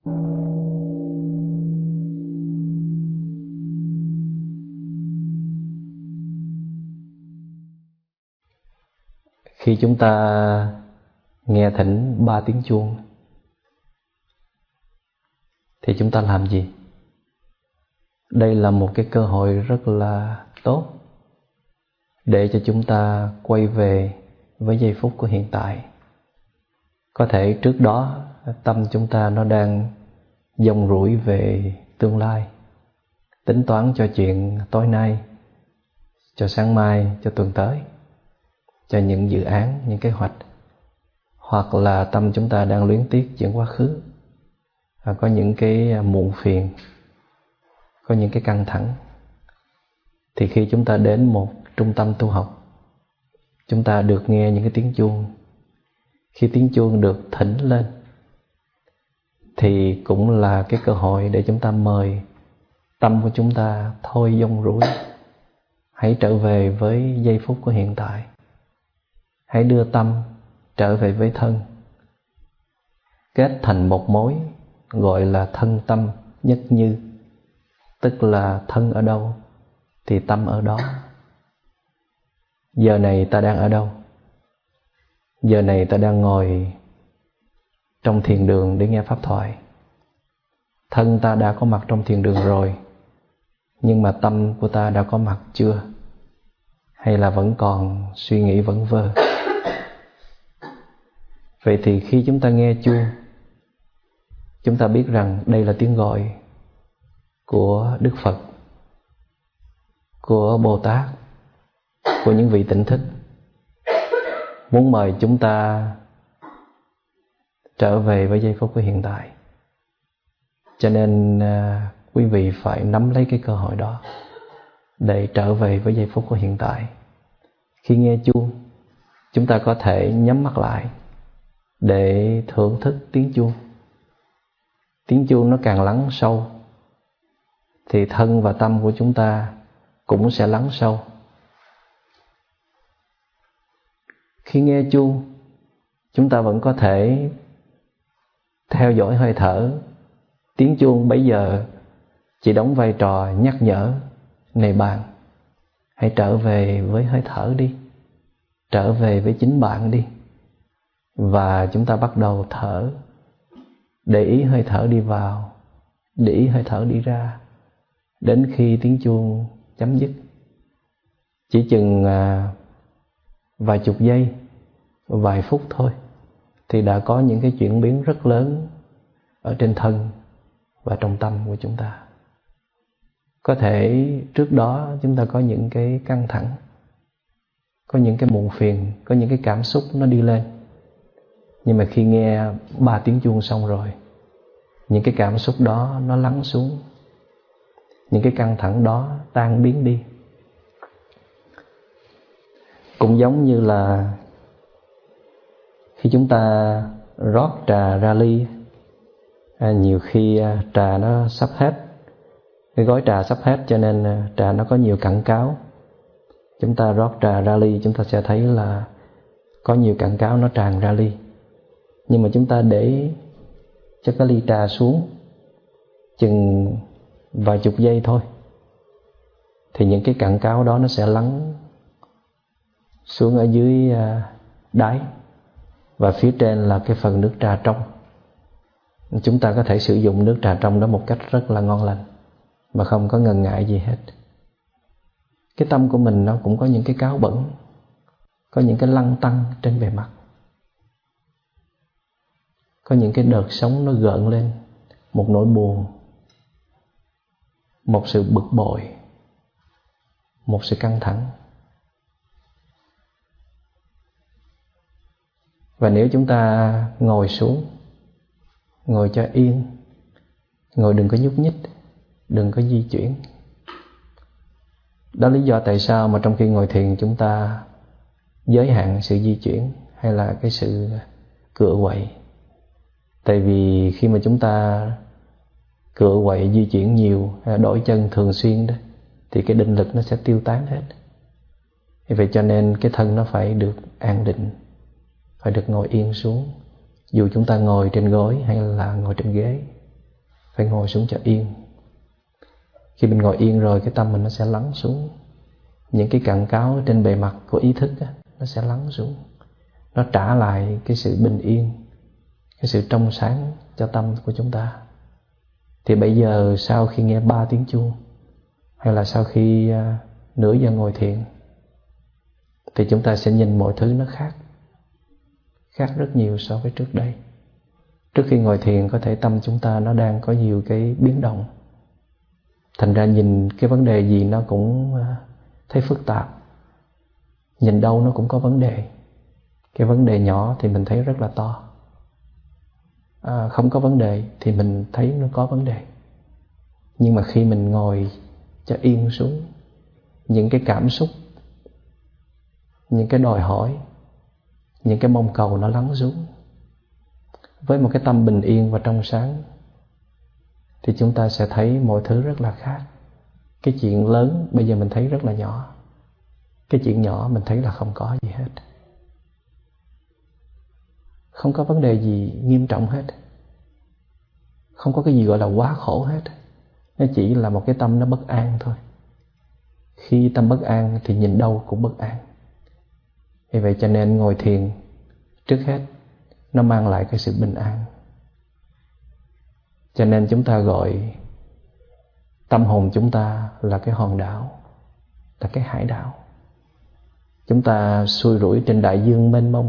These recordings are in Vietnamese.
Khi chúng ta nghe thỉnh 3 tiếng chuông thì chúng ta làm gì? Đây là một cái cơ hội rất là tốt để cho chúng ta quay về với giây phút của hiện tại. Có thể trước đó tâm chúng ta nó đang dông rủi về tương lai, tính toán cho chuyện tối nay, cho sáng mai, cho tuần tới, cho những dự án, những kế hoạch. Hoặc là tâm chúng ta đang luyến tiếc chuyện quá khứ, có những cái muộn phiền, có những cái căng thẳng. Thì khi chúng ta đến một trung tâm tu học, chúng ta được nghe những cái tiếng chuông. Khi tiếng chuông được thỉnh lên thì cũng là cái cơ hội để chúng ta mời tâm của chúng ta thôi dông rủi. Hãy trở về với giây phút của hiện tại. Hãy đưa tâm trở về với thân, kết thành một mối gọi là thân tâm nhất như. Tức là thân ở đâu thì tâm ở đó. Giờ này ta đang ở đâu? Giờ này ta đang ngồi trong thiền đường để nghe pháp thoại. Thân ta đã có mặt trong thiền đường rồi, nhưng mà tâm của ta đã có mặt chưa? Hay là vẫn còn suy nghĩ vẩn vơ? Vậy thì khi chúng ta nghe chuông, chúng ta biết rằng đây là tiếng gọi của Đức Phật, của Bồ Tát, của những vị tỉnh thức, muốn mời chúng ta trở về với giây phút của hiện tại. Cho nên quý vị phải nắm lấy cái cơ hội đó để trở về với giây phút của hiện tại. Khi nghe chuông, chúng ta có thể nhắm mắt lại để thưởng thức tiếng chuông. Tiếng chuông nó càng lắng sâu thì thân và tâm của chúng ta cũng sẽ lắng sâu. Khi nghe chuông, chúng ta vẫn có thể theo dõi hơi thở. Tiếng chuông bây giờ chỉ đóng vai trò nhắc nhở: này bạn, hãy trở về với hơi thở đi, trở về với chính bạn đi. Và chúng ta bắt đầu thở, để ý hơi thở đi vào, để ý hơi thở đi ra, đến khi tiếng chuông chấm dứt. Chỉ chừng vài chục giây, vài phút thôi thì đã có những cái chuyển biến rất lớn ở trên thân và trong tâm của chúng ta. Có thể trước đó chúng ta có những cái căng thẳng, có những cái muộn phiền, có những cái cảm xúc nó đi lên. Nhưng mà khi nghe 3 tiếng chuông xong rồi, những cái cảm xúc đó nó lắng xuống, những cái căng thẳng đó tan biến đi. Cũng giống như là khi chúng ta rót trà ra ly, nhiều khi trà nó sắp hết, cái gói trà sắp hết cho nên trà nó có nhiều cặn cáo. Chúng ta rót trà ra ly, chúng ta sẽ thấy là có nhiều cặn cáo nó tràn ra ly. Nhưng mà chúng ta để cho cái ly trà xuống chừng vài chục giây thôi thì những cái cặn cáo đó nó sẽ lắng xuống ở dưới đáy, và phía trên là cái phần nước trà trong. Chúng ta có thể sử dụng nước trà trong đó một cách rất là ngon lành mà không có ngần ngại gì hết. Cái tâm của mình nó cũng có những cái cáo bẩn, có những cái lăn tăn trên bề mặt, có những cái đợt sóng nó gợn lên, một nỗi buồn, một sự bực bội, một sự căng thẳng. Và nếu chúng ta ngồi xuống, ngồi cho yên, ngồi đừng có nhúc nhích, đừng có di chuyển. Đó là lý do tại sao mà trong khi ngồi thiền chúng ta giới hạn sự di chuyển hay là cái sự cựa quậy. Tại vì khi mà chúng ta cựa quậy, di chuyển nhiều, đổi chân thường xuyên đó, thì cái định lực nó sẽ tiêu tán hết. Vậy cho nên cái thân nó phải được an định, phải được ngồi yên xuống. Dù chúng ta ngồi trên gối hay là ngồi trên ghế. phải ngồi xuống cho yên. Khi mình ngồi yên rồi, cái tâm mình nó sẽ lắng xuống. Những cái cạn cáo trên bề mặt của ý thức á, nó sẽ lắng xuống. Nó trả lại cái sự bình yên, cái sự trong sáng cho tâm của chúng ta. Thì bây giờ sau khi nghe 3 tiếng chuông, hay là sau khi nửa giờ ngồi thiền, thì chúng ta sẽ nhìn mọi thứ nó khác rất nhiều so với trước đây. Trước khi ngồi thiền có thể tâm chúng ta nó đang có nhiều cái biến động, thành ra nhìn cái vấn đề gì nó cũng thấy phức tạp. Nhìn đâu nó cũng có vấn đề. Cái vấn đề nhỏ thì mình thấy rất là to, không có vấn đề thì mình thấy nó có vấn đề. Nhưng mà khi mình ngồi cho yên xuống, những cái cảm xúc, những cái đòi hỏi, những cái mong cầu nó lắng xuống, với một cái tâm bình yên và trong sáng, thì chúng ta sẽ thấy mọi thứ rất là khác. Cái chuyện lớn bây giờ mình thấy rất là nhỏ, cái chuyện nhỏ mình thấy là không có gì hết. Không có vấn đề gì nghiêm trọng hết. Không có cái gì gọi là quá khổ hết. Nó chỉ là một cái tâm nó bất an thôi. Khi tâm bất an thì nhìn đâu cũng bất an. Vì vậy cho nên ngồi thiền, trước hết nó mang lại cái sự bình an. Cho nên chúng ta gọi tâm hồn chúng ta là cái hòn đảo, là cái hải đảo. Chúng ta xuôi rủi trên đại dương mênh mông.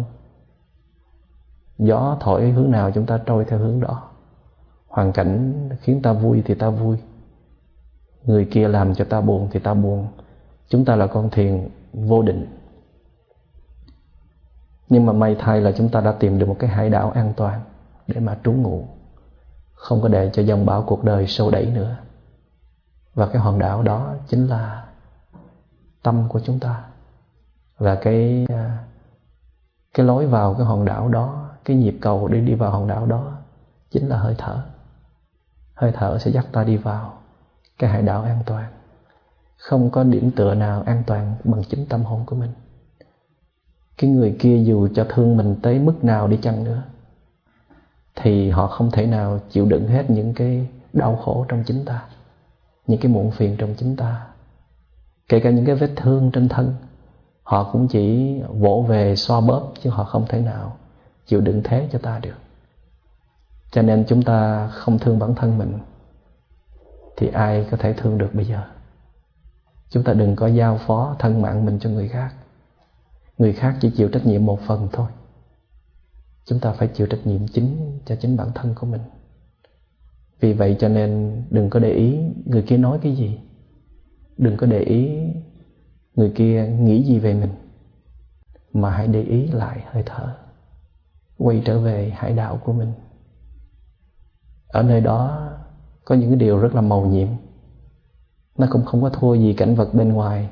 Gió thổi hướng nào chúng ta trôi theo hướng đó. Hoàn cảnh khiến ta vui thì ta vui, người kia làm cho ta buồn thì ta buồn. Chúng ta là con thuyền vô định. Nhưng mà may thay là chúng ta đã tìm được một cái hải đảo an toàn để mà trú ngụ, không có để cho dòng bão cuộc đời xô đẩy nữa. Và cái hòn đảo đó chính là tâm của chúng ta. Và cái lối vào cái hòn đảo đó, cái nhịp cầu để đi vào hòn đảo đó chính là hơi thở. Hơi thở sẽ dắt ta đi vào cái hải đảo an toàn. Không có điểm tựa nào an toàn bằng chính tâm hồn của mình. Cái người kia dù cho thương mình tới mức nào đi chăng nữa, thì họ không thể nào chịu đựng hết những cái đau khổ trong chính ta, những cái muộn phiền trong chính ta. Kể cả những cái vết thương trên thân, họ cũng chỉ vỗ về xoa bóp, chứ họ không thể nào chịu đựng thế cho ta được. Cho nên chúng ta không thương bản thân mình thì ai có thể thương được bây giờ. Chúng ta đừng có giao phó thân mạng mình cho người khác. Người khác chỉ chịu trách nhiệm một phần thôi. Chúng ta phải chịu trách nhiệm chính cho chính bản thân của mình. Vì vậy cho nên đừng có để ý người kia nói cái gì, đừng có để ý người kia nghĩ gì về mình, mà hãy để ý lại hơi thở. Quay trở về hải đảo của mình. Ở nơi đó có những cái điều rất là mầu nhiệm. Nó cũng không có thua gì cảnh vật bên ngoài.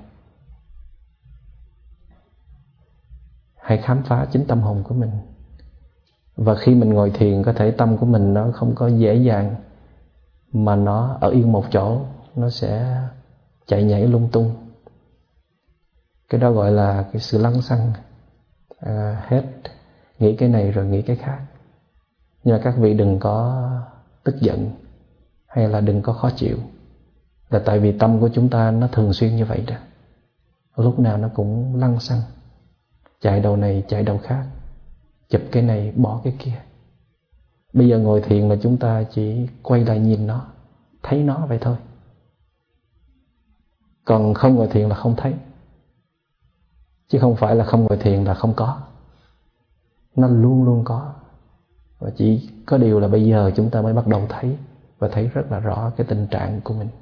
Hãy khám phá chính tâm hồn của mình. Và khi mình ngồi thiền, có thể tâm của mình nó không có dễ dàng mà nó ở yên một chỗ, nó sẽ chạy nhảy lung tung. Cái đó gọi là cái sự lăng xăng, hết nghĩ cái này rồi nghĩ cái khác. Nhưng mà các vị đừng có tức giận hay là đừng có khó chịu, là tại vì tâm của chúng ta nó thường xuyên như vậy đó. Lúc nào nó cũng lăng xăng, chạy đầu này chạy đầu khác, chụp cái này bỏ cái kia. Bây giờ ngồi thiền là chúng ta chỉ quay lại nhìn nó, thấy nó vậy thôi. Còn không ngồi thiền là không thấy. Chứ không phải là không ngồi thiền là không có. Nó luôn luôn có. Và chỉ có điều là bây giờ chúng ta mới bắt đầu thấy, và thấy rất là rõ cái tình trạng của mình.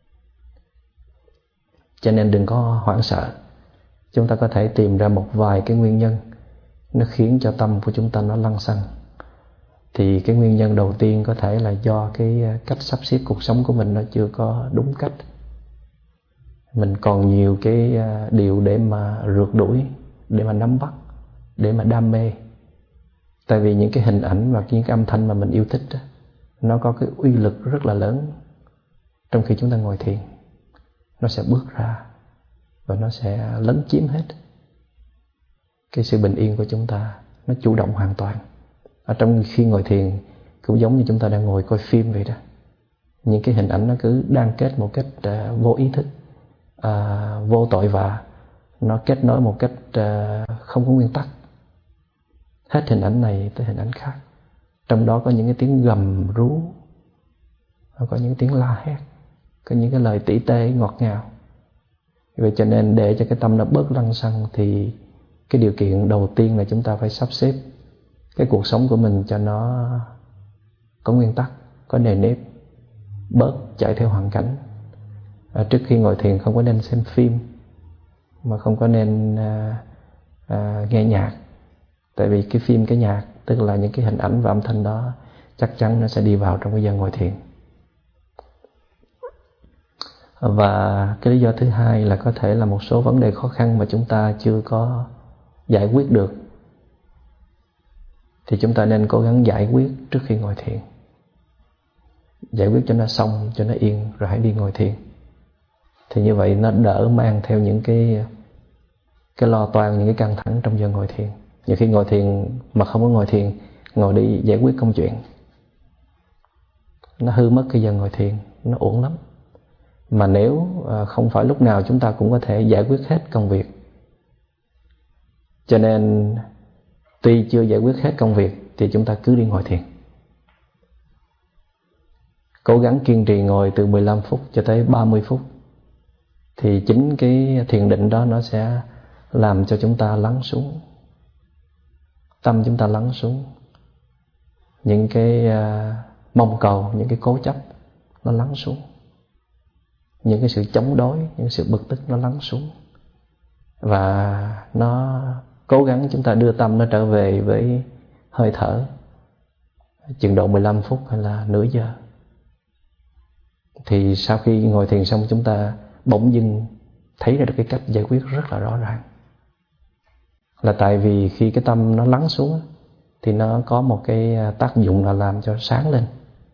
Cho nên đừng có hoảng sợ. Chúng ta có thể tìm ra một vài cái nguyên nhân nó khiến cho tâm của chúng ta nó lăng xăng. Thì cái nguyên nhân đầu tiên có thể là do cái cách sắp xếp cuộc sống của mình nó chưa có đúng cách. Mình còn nhiều cái điều để mà rượt đuổi, để mà nắm bắt, để mà đam mê. Tại vì những cái hình ảnh và những cái âm thanh mà mình yêu thích đó, nó có cái uy lực rất là lớn. Trong khi chúng ta ngồi thiền, nó sẽ bước ra và nó sẽ lấn chiếm hết cái sự bình yên của chúng ta. Nó chủ động hoàn toàn. Ở trong khi ngồi thiền cũng giống như chúng ta đang ngồi coi phim vậy đó. những cái hình ảnh nó cứ đan kết một cách vô ý thức, vô tội vạ, nó kết nối một cách không có nguyên tắc, hết hình ảnh này tới hình ảnh khác. Trong đó có những cái tiếng gầm rú, có những tiếng la hét, có những cái lời tỉ tê ngọt ngào. Vậy cho nên để cho cái tâm nó bớt lăng xăng thì cái điều kiện đầu tiên là chúng ta phải sắp xếp cái cuộc sống của mình cho nó có nguyên tắc, có nề nếp, bớt chạy theo hoàn cảnh. Trước khi ngồi thiền không có nên xem phim, mà không có nên nghe nhạc. Tại vì cái phim, cái nhạc, tức là những cái hình ảnh và âm thanh đó chắc chắn nó sẽ đi vào trong cái giờ ngồi thiền. Và cái lý do thứ hai là có thể là một số vấn đề khó khăn mà chúng ta chưa có giải quyết được, thì chúng ta nên cố gắng giải quyết trước khi ngồi thiền. Giải quyết cho nó xong, cho nó yên, rồi hãy đi ngồi thiền. Thì như vậy nó đỡ mang theo những cái lo toan, những cái căng thẳng trong giờ ngồi thiền. Nhiều khi ngồi thiền mà không có ngồi thiền, ngồi đi giải quyết công chuyện, nó hư mất cái giờ ngồi thiền, nó uổng lắm. Mà nếu không phải lúc nào chúng ta cũng có thể giải quyết hết công việc, cho nên tuy chưa giải quyết hết công việc thì chúng ta cứ đi ngồi thiền. Cố gắng kiên trì ngồi từ 15 phút cho tới 30 phút. Thì chính cái thiền định đó nó sẽ làm cho chúng ta lắng xuống, tâm chúng ta lắng xuống. Những cái mong cầu, những cái cố chấp nó lắng xuống. Những cái sự chống đối, những sự bực tức nó lắng xuống. Và nó cố gắng chúng ta đưa tâm nó trở về với hơi thở, chừng độ 15 phút hay là nửa giờ. Thì sau khi ngồi thiền xong, chúng ta bỗng dưng thấy ra được cái cách giải quyết rất là rõ ràng. Là tại vì khi cái tâm nó lắng xuống thì nó có một cái tác dụng là làm cho sáng lên.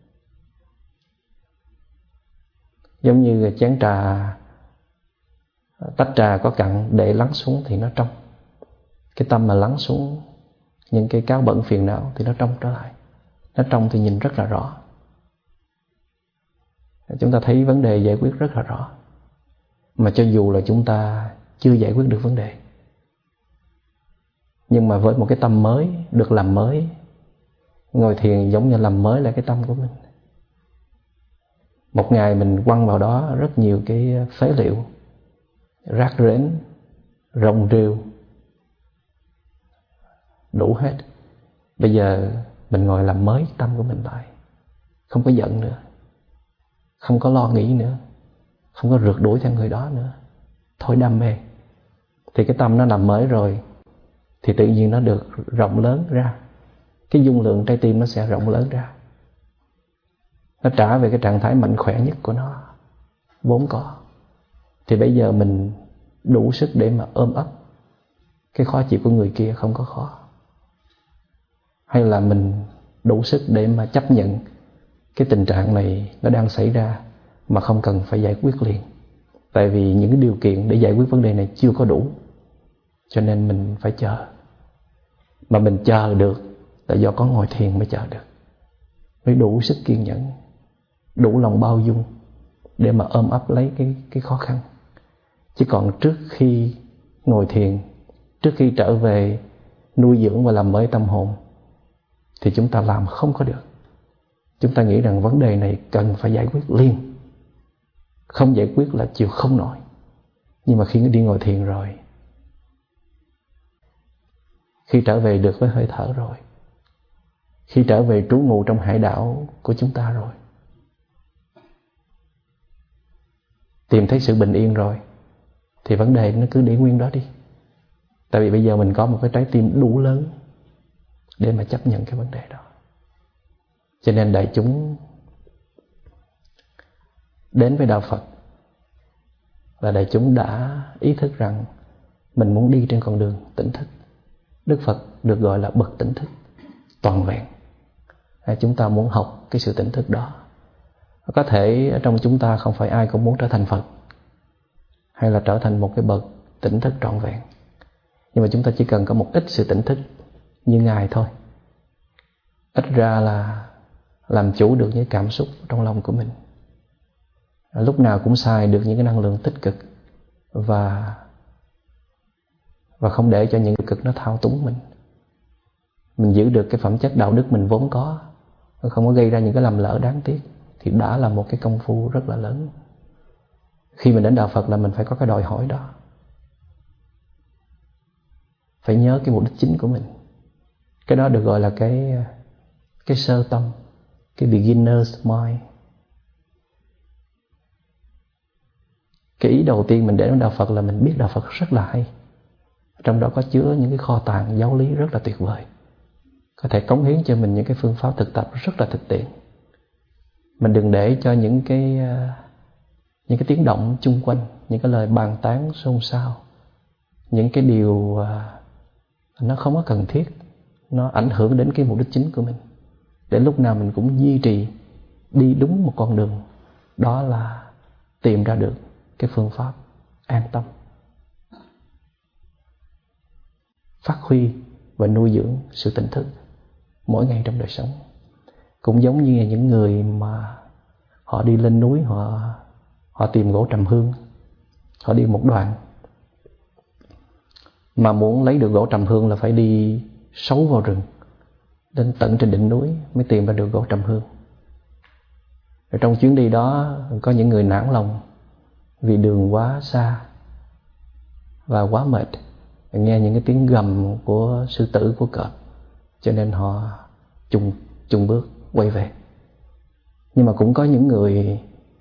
Giống như chén trà, tách trà có cặn để lắng xuống thì nó trong. Cái tâm mà lắng xuống những cái cáo bẩn phiền não thì nó trong trở lại. Nó trong thì nhìn rất là rõ. Chúng ta thấy vấn đề giải quyết rất là rõ. Mà cho dù là chúng ta chưa giải quyết được vấn đề, nhưng mà với một cái tâm mới, được làm mới, ngồi thiền giống như làm mới lại cái tâm của mình. Một ngày mình quăng vào đó rất nhiều cái phế liệu, rác rến, rong rêu, đủ hết. Bây giờ mình ngồi làm mới tâm của mình lại. Không có giận nữa, không có lo nghĩ nữa, không có rượt đuổi theo người đó nữa. Thôi đam mê. Thì cái tâm nó làm mới rồi thì tự nhiên nó được rộng lớn ra. Cái dung lượng trái tim nó sẽ rộng lớn ra. Nó trả về cái trạng thái mạnh khỏe nhất của nó vốn có. Thì bây giờ mình đủ sức để mà ôm ấp cái khó chịu của người kia không có khó. Hay là mình đủ sức để mà chấp nhận cái tình trạng này nó đang xảy ra mà không cần phải giải quyết liền. Tại vì những cái điều kiện để giải quyết vấn đề này chưa có đủ, cho nên mình phải chờ. Mà mình chờ được là do có ngồi thiền mới chờ được. Mới đủ sức kiên nhẫn, đủ lòng bao dung để mà ôm ấp lấy cái khó khăn. Chứ còn trước khi ngồi thiền, trước khi trở về nuôi dưỡng và làm mới tâm hồn, thì chúng ta làm không có được. Chúng ta nghĩ rằng vấn đề này cần phải giải quyết liền, không giải quyết là chịu không nổi. Nhưng mà khi đi ngồi thiền rồi, khi trở về được với hơi thở rồi, khi trở về trú ngụ trong hải đảo của chúng ta rồi, tìm thấy sự bình yên rồi, thì vấn đề nó cứ để nguyên đó đi. Tại vì bây giờ mình có một cái trái tim đủ lớn để mà chấp nhận cái vấn đề đó. Cho nên đại chúng đến với đạo Phật và đại chúng đã ý thức rằng mình muốn đi trên con đường tỉnh thức. Đức Phật được gọi là bậc tỉnh thức toàn vẹn. Chúng ta muốn học cái sự tỉnh thức đó. Có thể ở trong chúng ta không phải ai cũng muốn trở thành Phật hay là trở thành một cái bậc tỉnh thức trọn vẹn. Nhưng mà chúng ta chỉ cần có một ít sự tỉnh thức như Ngài thôi. Ít ra là làm chủ được những cảm xúc trong lòng của mình, lúc nào cũng xài được những cái năng lượng tích cực và không để cho những cái cực nó thao túng mình. Mình giữ được cái phẩm chất đạo đức mình vốn có, không có gây ra những cái lầm lỡ đáng tiếc, thì đã là một cái công phu rất là lớn. Khi mình đến đạo Phật là mình phải có cái đòi hỏi đó, phải nhớ cái mục đích chính của mình. Cái đó được gọi là cái sơ tâm, cái beginner's mind. Cái ý đầu tiên mình để đến đạo Phật là mình biết đạo Phật rất là hay, trong đó có chứa những cái kho tàng giáo lý rất là tuyệt vời, có thể cống hiến cho mình những cái phương pháp thực tập rất là thực tiễn. Mình đừng để cho những cái tiếng động chung quanh, những cái lời bàn tán xôn xao, những cái điều nó không có cần thiết, nó ảnh hưởng đến cái mục đích chính của mình. Để lúc nào mình cũng duy trì đi đúng một con đường, đó là tìm ra được cái phương pháp an tâm, phát huy và nuôi dưỡng sự tỉnh thức mỗi ngày trong đời sống. Cũng giống như những người mà họ đi lên núi, họ tìm gỗ trầm hương, họ đi một đoạn, mà muốn lấy được gỗ trầm hương là phải đi sâu vào rừng, đến tận trên đỉnh núi mới tìm ra được gỗ trầm hương. Ở trong chuyến đi đó có những người nản lòng vì đường quá xa và quá mệt, nghe những cái tiếng gầm của sư tử, của cọp, cho nên họ chùng bước quay về. Nhưng mà cũng có những người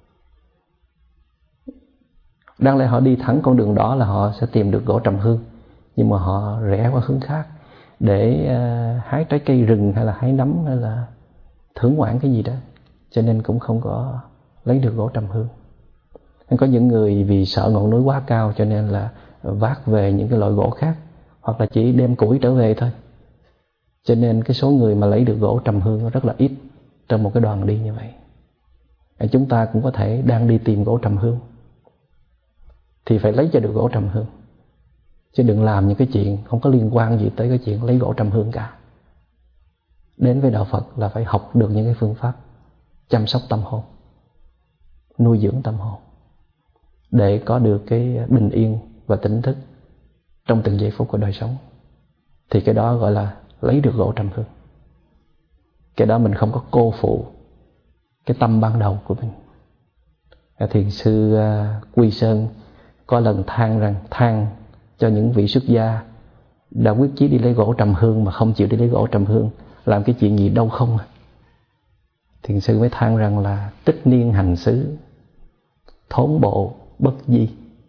đáng lẽ họ đi thẳng con đường đó là họ sẽ tìm được gỗ trầm hương, nhưng mà họ rẽ qua hướng khác để hái trái cây rừng, hay là hái nấm, hay là thưởng ngoạn cái gì đó, cho nên cũng không có lấy được gỗ trầm hương. Có những người vì sợ ngọn núi quá cao cho nên là vác về những cái loại gỗ khác, hoặc là chỉ đem củi trở về thôi, cho nên cái số người mà lấy được gỗ trầm hương rất là ít trong một cái đoàn đi như vậy. Chúng ta cũng có thể đang đi tìm gỗ trầm hương thì phải lấy cho được gỗ trầm hương, chứ đừng làm những cái chuyện không có liên quan gì tới cái chuyện lấy gỗ trầm hương cả. Đến với đạo Phật là phải học được những cái phương pháp chăm sóc tâm hồn, nuôi dưỡng tâm hồn, để có được cái bình yên và tỉnh thức trong từng giây phút của đời sống. Thì cái đó gọi là lấy được gỗ trầm hương. Cái đó mình không có cô phụ cái tâm ban đầu của mình. Thiền sư Quy Sơn có lần than cho những vị xuất gia đã quyết chí đi lấy gỗ trầm hương mà không chịu đi lấy gỗ trầm hương, làm cái chuyện gì đâu không. Thiền sư mới than rằng là tích niên hành xứ, thốn bộ bất di.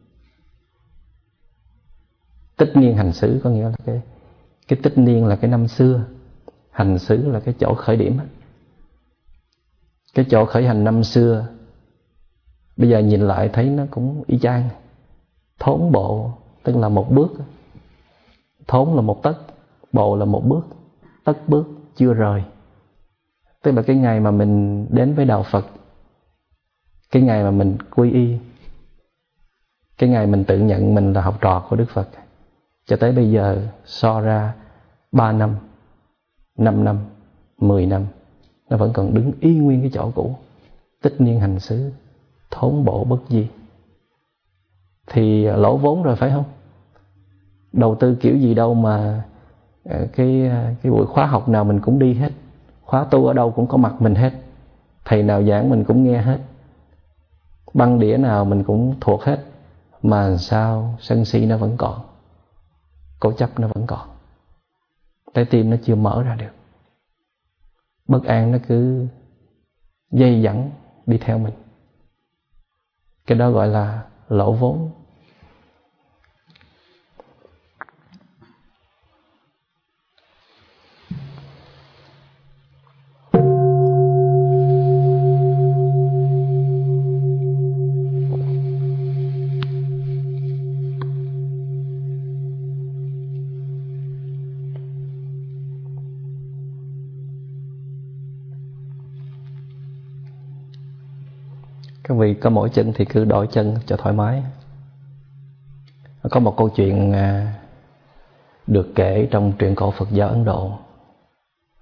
Tích niên hành xứ có nghĩa là cái tích niên là cái năm xưa, hành xứ là cái chỗ khởi điểm. Cái chỗ khởi hành năm xưa bây giờ nhìn lại thấy nó cũng y chang. Thốn bộ tức là một bước, thốn là một tấc, bộ là một bước, tấc bước chưa rời. Tức là cái ngày mà mình đến với đạo Phật, cái ngày mà mình quy y, cái ngày mình tự nhận mình là học trò của Đức Phật, cho tới bây giờ so ra 3 năm, 5 năm, 10 năm, nó vẫn còn đứng y nguyên cái chỗ cũ. Tích niên hành xứ, thốn bộ bất di. Thì lỗ vốn rồi phải không? Đầu tư kiểu gì đâu mà cái buổi khóa học nào mình cũng đi hết, khóa tu ở đâu cũng có mặt mình hết, thầy nào giảng mình cũng nghe hết, băng đĩa nào mình cũng thuộc hết, mà sao sân si nó vẫn còn, cố chấp nó vẫn còn, trái tim nó chưa mở ra được, bất an nó cứ dây dẳng đi theo mình. Cái đó gọi là lỗ vốn. Các vị có mỗi chân thì cứ đổi chân cho thoải mái. Có một câu chuyện được kể trong truyện cổ Phật giáo Ấn Độ.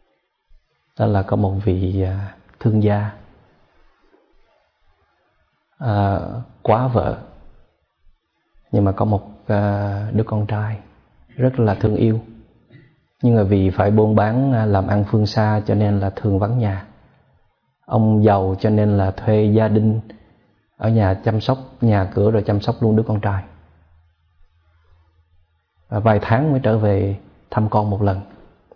Đó là có một vị thương gia, quá vợ, nhưng mà có một đứa con trai rất là thương yêu. Nhưng mà vì phải buôn bán làm ăn phương xa cho nên là thường vắng nhà. Ông giàu cho nên là thuê gia đình ở nhà chăm sóc nhà cửa rồi chăm sóc luôn đứa con trai. Và vài tháng mới trở về thăm con một lần.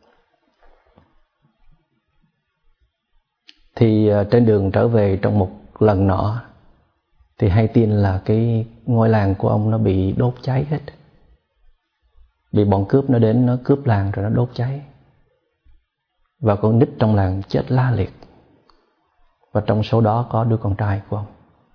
Thì trên đường trở về trong một lần nọ thì hay tin là cái ngôi làng của ông nó bị đốt cháy hết. Bị bọn cướp nó đến, nó cướp làng rồi nó đốt cháy. Và con nít trong làng chết la liệt. Và trong số đó có đứa con trai của ông.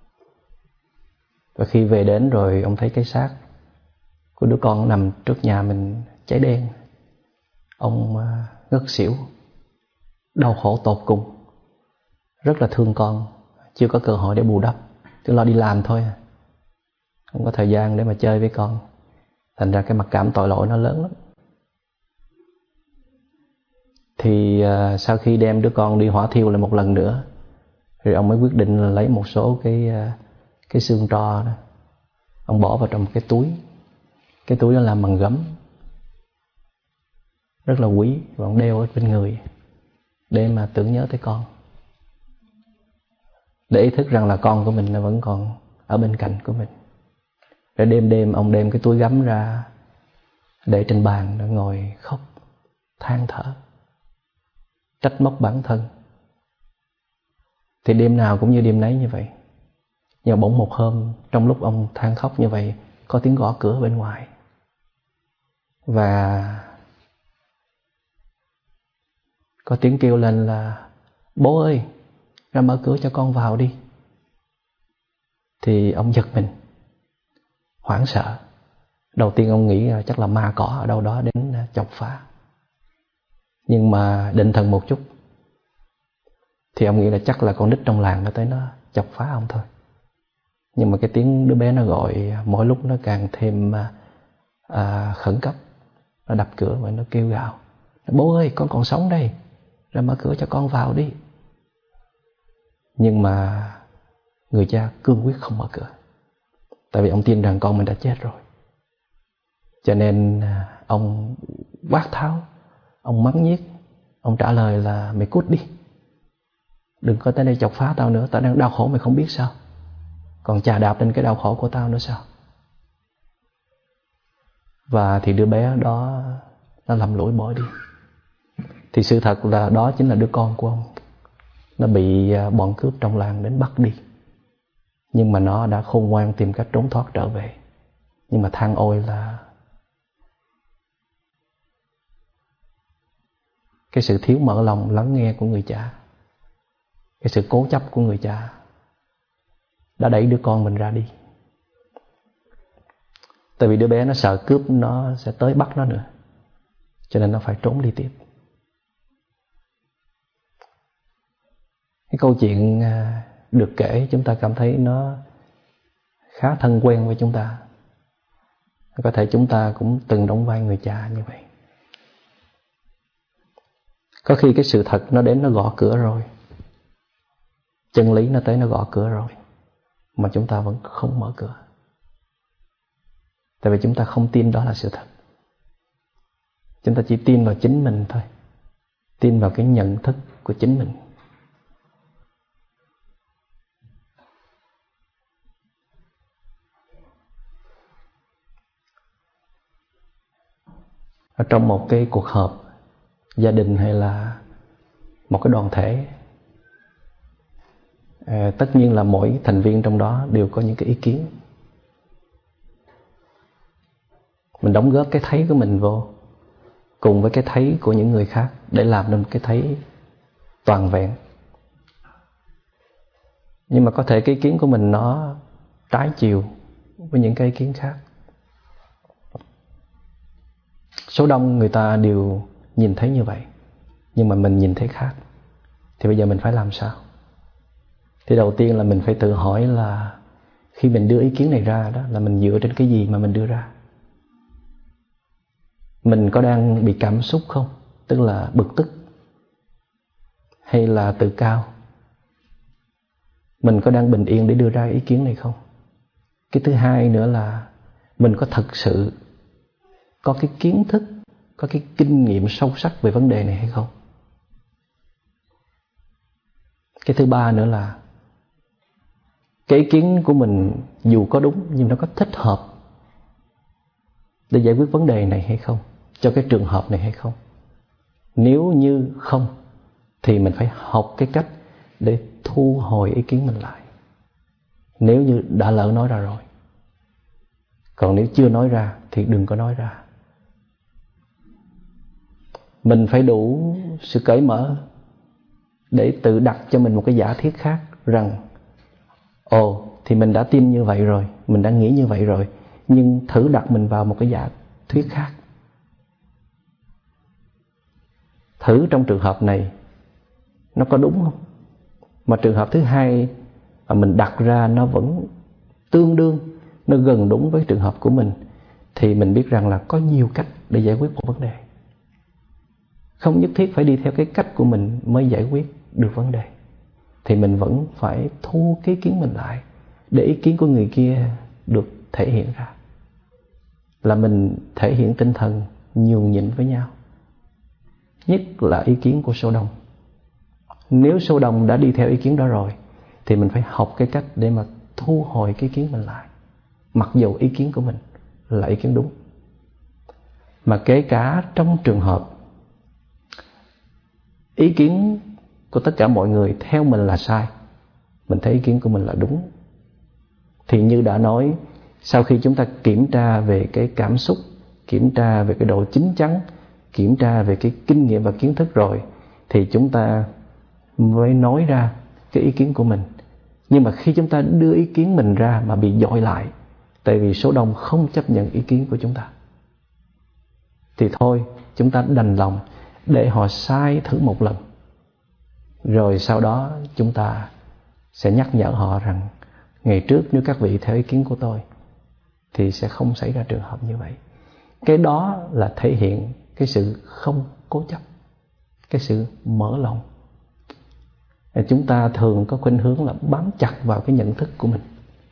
Và khi về đến rồi ông thấy cái xác của đứa con nằm trước nhà mình cháy đen. Ông ngất xỉu, đau khổ tột cùng, rất là thương con, chưa có cơ hội để bù đắp, cứ lo đi làm thôi, không có thời gian để mà chơi với con. Thành ra cái mặc cảm tội lỗi nó lớn lắm. Thì sau khi đem đứa con đi hỏa thiêu lại một lần nữa, rồi ông mới quyết định là lấy một số cái xương tro đó, ông bỏ vào trong cái túi. Cái túi đó làm bằng gấm, rất là quý, và ông đeo ở bên người để mà tưởng nhớ tới con, để ý thức rằng là con của mình nó vẫn còn ở bên cạnh của mình. Rồi đêm ông đem cái túi gấm ra để trên bàn, nó ngồi khóc, than thở, trách móc bản thân. Thì đêm nào cũng như đêm nấy như vậy. Nhưng bỗng một hôm, trong lúc ông than khóc như vậy, có tiếng gõ cửa bên ngoài. Và có tiếng kêu lên là: "Bố ơi, ra mở cửa cho con vào đi." Thì ông giật mình, hoảng sợ. Đầu tiên ông nghĩ là chắc là ma cỏ ở đâu đó đến chọc phá. Nhưng mà định thần một chút thì ông nghĩ là chắc là con nít trong làng nó tới nó chọc phá ông thôi. Nhưng mà cái tiếng đứa bé nó gọi mỗi lúc nó càng thêm khẩn cấp. Nó đập cửa và nó kêu gào: "Bố ơi, con còn sống đây, ra mở cửa cho con vào đi." Nhưng mà người cha cương quyết không mở cửa, tại vì ông tin rằng con mình đã chết rồi. Cho nên ông quát tháo, ông mắng nhiếc. Ông trả lời là: "Mày cút đi, đừng có tới đây chọc phá tao nữa. Tao đang đau khổ mày không biết sao, còn chà đạp lên cái đau khổ của tao nữa sao?" Và thì đứa bé đó nó lầm lũi bỏ đi. Thì sự thật là đó chính là đứa con của ông. Nó bị bọn cướp trong làng đến bắt đi. Nhưng mà nó đã khôn ngoan tìm cách trốn thoát trở về. Nhưng mà than ôi là cái sự thiếu mở lòng lắng nghe của người cha, cái sự cố chấp của người cha đã đẩy đứa con mình ra đi. Tại vì đứa bé nó sợ cướp nó sẽ tới bắt nó nữa, cho nên nó phải trốn đi tiếp. Cái câu chuyện được kể chúng ta cảm thấy nó khá thân quen với chúng ta. Có thể chúng ta cũng từng đóng vai người cha như vậy. Có khi cái sự thật nó đến nó gõ cửa rồi, chân lý nó tới nó gõ cửa rồi, mà chúng ta vẫn không mở cửa. Tại vì chúng ta không tin đó là sự thật. Chúng ta chỉ tin vào chính mình thôi, tin vào cái nhận thức của chính mình. Ở trong một cái cuộc họp gia đình hay là một cái đoàn thể, tất nhiên là mỗi thành viên trong đó đều có những cái ý kiến. Mình đóng góp cái thấy của mình vô cùng với cái thấy của những người khác để làm nên cái thấy toàn vẹn. Nhưng mà có thể cái ý kiến của mình nó trái chiều với những cái ý kiến khác. Số đông người ta đều nhìn thấy như vậy, nhưng mà mình nhìn thấy khác. Thì bây giờ mình phải làm sao? Thì đầu tiên là mình phải tự hỏi là khi mình đưa ý kiến này ra đó, là mình dựa trên cái gì mà mình đưa ra? Mình có đang bị cảm xúc không? Tức là bực tức, hay là tự cao, mình có đang bình yên để đưa ra ý kiến này không? Cái thứ hai nữa là mình có thực sự có cái kiến thức, có cái kinh nghiệm sâu sắc về vấn đề này hay không? Cái thứ ba nữa là cái ý kiến của mình dù có đúng nhưng nó có thích hợp để giải quyết vấn đề này hay không, cho cái trường hợp này hay không. Nếu như không thì mình phải học cái cách để thu hồi ý kiến mình lại, nếu như đã lỡ nói ra rồi. Còn nếu chưa nói ra thì đừng có nói ra. Mình phải đủ sự cởi mở để tự đặt cho mình một cái giả thiết khác, rằng thì mình đã tin như vậy rồi, mình đã nghĩ như vậy rồi, nhưng thử đặt mình vào một cái giả thuyết khác. Thử trong trường hợp này nó có đúng không? Mà trường hợp thứ hai mà mình đặt ra nó vẫn tương đương, nó gần đúng với trường hợp của mình, thì mình biết rằng là có nhiều cách để giải quyết một vấn đề. Không nhất thiết phải đi theo cái cách của mình mới giải quyết được vấn đề. Thì mình vẫn phải thu cái ý kiến mình lại, để ý kiến của người kia được thể hiện ra. Là mình thể hiện tinh thần nhường nhịn với nhau. Nhất là ý kiến của số đông. Nếu số đông đã đi theo ý kiến đó rồi thì mình phải học cái cách để mà thu hồi cái ý kiến mình lại, mặc dù ý kiến của mình là ý kiến đúng. Mà kể cả trong trường hợp ý kiến của tất cả mọi người theo mình là sai, mình thấy ý kiến của mình là đúng, thì như đã nói, sau khi chúng ta kiểm tra về cái cảm xúc, kiểm tra về cái độ chín chắn, kiểm tra về cái kinh nghiệm và kiến thức rồi, thì chúng ta mới nói ra cái ý kiến của mình. Nhưng mà khi chúng ta đưa ý kiến mình ra mà bị dội lại, tại vì số đông không chấp nhận ý kiến của chúng ta, thì thôi, chúng ta đành lòng để họ sai thử một lần. Rồi sau đó chúng ta sẽ nhắc nhở họ rằng ngày trước nếu các vị theo ý kiến của tôi thì sẽ không xảy ra trường hợp như vậy. Cái đó là thể hiện cái sự không cố chấp, cái sự mở lòng. Chúng ta thường có khuynh hướng là bám chặt vào cái nhận thức của mình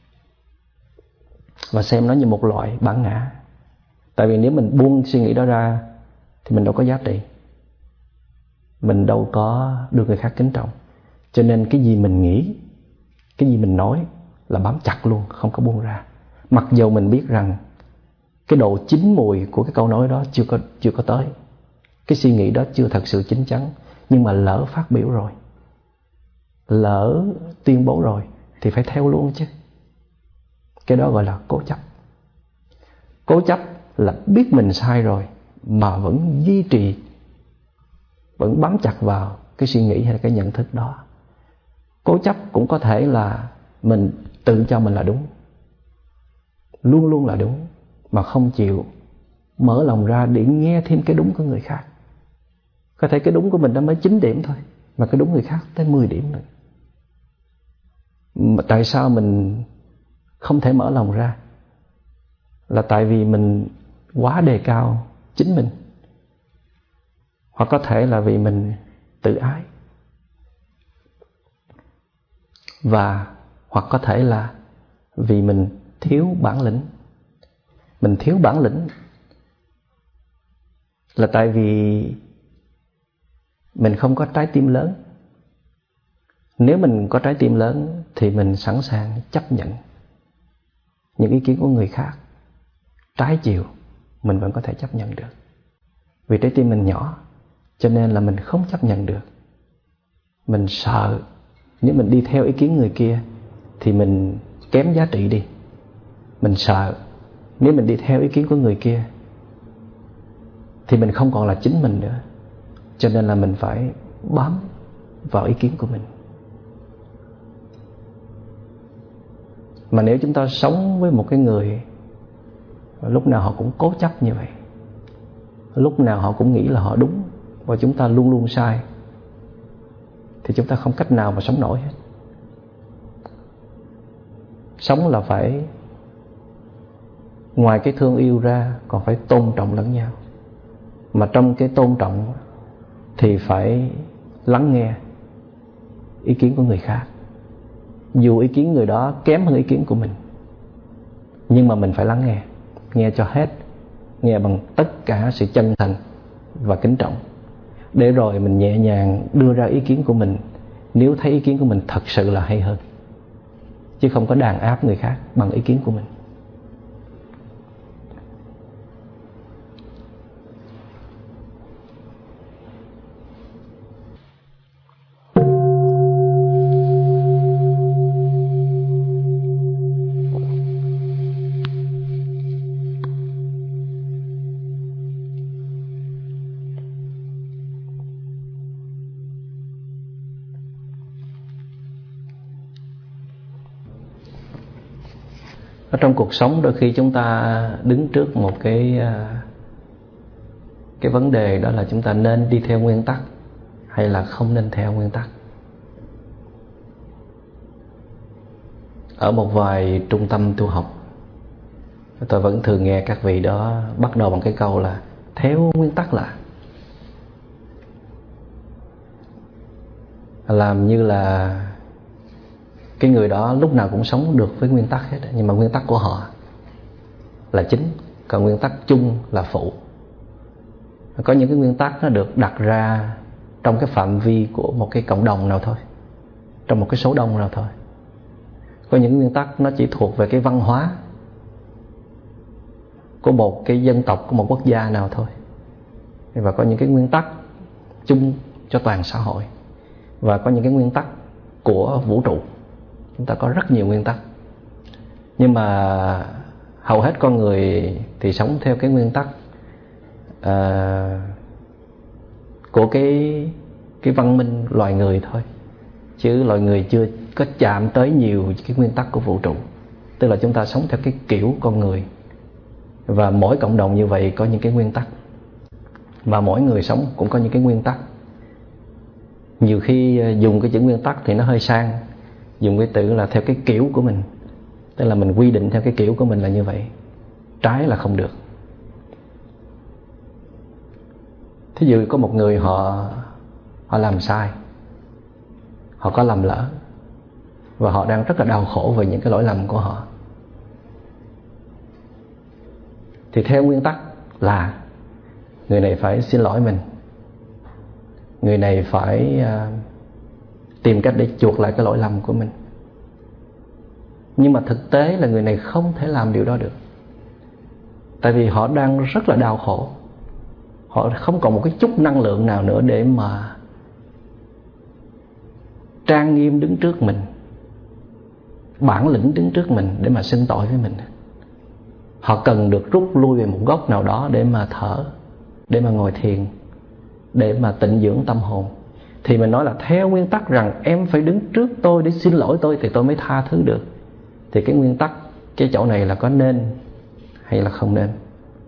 và xem nó như một loại bản ngã. Tại vì nếu mình buông suy nghĩ đó ra thì mình đâu có giá trị, mình đâu có được người khác kính trọng. Cho nên cái gì mình nghĩ, cái gì mình nói là bám chặt luôn, không có buông ra. Mặc dù mình biết rằng cái độ chín mùi của cái câu nói đó chưa có tới, cái suy nghĩ đó chưa thật sự chín chắn, nhưng mà lỡ phát biểu rồi, lỡ tuyên bố rồi thì phải theo luôn chứ. Cái đó gọi là cố chấp. Cố chấp là biết mình sai rồi mà vẫn duy trì, vẫn bám chặt vào cái suy nghĩ hay là cái nhận thức đó. Cố chấp cũng có thể là mình tự cho mình là đúng, luôn luôn là đúng, mà không chịu mở lòng ra để nghe thêm cái đúng của người khác. Có thể cái đúng của mình đã mới 9 điểm thôi, mà cái đúng người khác tới 10 điểm nữa. Mà tại sao mình không thể mở lòng ra? Là tại vì mình quá đề cao chính mình, hoặc có thể là vì mình tự ái, và hoặc có thể là vì mình thiếu bản lĩnh. Mình thiếu bản lĩnh là tại vì mình không có trái tim lớn. Nếu mình có trái tim lớn thì mình sẵn sàng chấp nhận những ý kiến của người khác trái chiều, mình vẫn có thể chấp nhận được. Vì trái tim mình nhỏ, cho nên là mình không chấp nhận được. Mình sợ nếu mình đi theo ý kiến người kia thì mình kém giá trị đi. Mình sợ nếu mình đi theo ý kiến của người kia thì mình không còn là chính mình nữa. Cho nên là mình phải bám vào ý kiến của mình. Mà nếu chúng ta sống với một cái người lúc nào họ cũng cố chấp như vậy, lúc nào họ cũng nghĩ là họ đúng và chúng ta luôn luôn sai, thì chúng ta không cách nào mà sống nổi hết. Sống là phải, ngoài cái thương yêu ra, còn phải tôn trọng lẫn nhau. Mà trong cái tôn trọng thì phải lắng nghe ý kiến của người khác. dù ý kiến người đó kém hơn ý kiến của mình, nhưng mà mình phải lắng nghe, nghe cho hết, nghe bằng tất cả sự chân thành và kính trọng, để rồi mình nhẹ nhàng đưa ra ý kiến của mình nếu thấy ý kiến của mình thật sự là hay hơn, chứ không có đàn áp người khác bằng ý kiến của mình. Ở trong cuộc sống đôi khi chúng ta đứng trước một cái vấn đề, đó là chúng ta nên đi theo nguyên tắc hay là không nên theo nguyên tắc. Ở một vài trung tâm tu học, tôi vẫn thường nghe các vị đó bắt đầu bằng cái câu là theo nguyên tắc là, làm như là cái người đó lúc nào cũng sống được với nguyên tắc hết. Nhưng mà nguyên tắc của họ là chính, còn nguyên tắc chung là phụ. Có những cái nguyên tắc nó được đặt ra trong cái phạm vi của một cái cộng đồng nào thôi, trong một cái số đông nào thôi. Có những nguyên tắc nó chỉ thuộc về cái văn hóa của một cái dân tộc, của một quốc gia nào thôi. Và có những cái nguyên tắc chung cho toàn xã hội, và có những cái nguyên tắc của vũ trụ. Chúng ta có rất nhiều nguyên tắc, nhưng mà hầu hết con người thì sống theo cái nguyên tắc của cái văn minh loài người thôi, chứ loài người chưa có chạm tới nhiều cái nguyên tắc của vũ trụ. Tức là chúng ta sống theo cái kiểu con người, và mỗi cộng đồng như vậy có những cái nguyên tắc, và mỗi người sống cũng có những cái nguyên tắc. Nhiều khi dùng cái chữ nguyên tắc thì nó hơi sang, dùng cái từ là theo cái kiểu của mình, tức là mình quy định theo cái kiểu của mình là như vậy, trái là không được. Thí dụ có một người họ làm sai, họ có lầm lỡ, và họ đang rất là đau khổ về những cái lỗi lầm của họ, thì theo nguyên tắc là người này phải xin lỗi mình, người này phải tìm cách để chuộc lại cái lỗi lầm của mình. Nhưng mà thực tế là người này không thể làm điều đó được, tại vì họ đang rất là đau khổ. Họ không còn một cái chút năng lượng nào nữa để mà trang nghiêm đứng trước mình, bản lĩnh đứng trước mình để mà xưng tội với mình. Họ cần được rút lui về một góc nào đó để mà thở, để mà ngồi thiền, để mà tịnh dưỡng tâm hồn. Thì mình nói là theo nguyên tắc rằng em phải đứng trước tôi để xin lỗi tôi thì tôi mới tha thứ được. Thì cái nguyên tắc, cái chỗ này là có nên hay là không nên?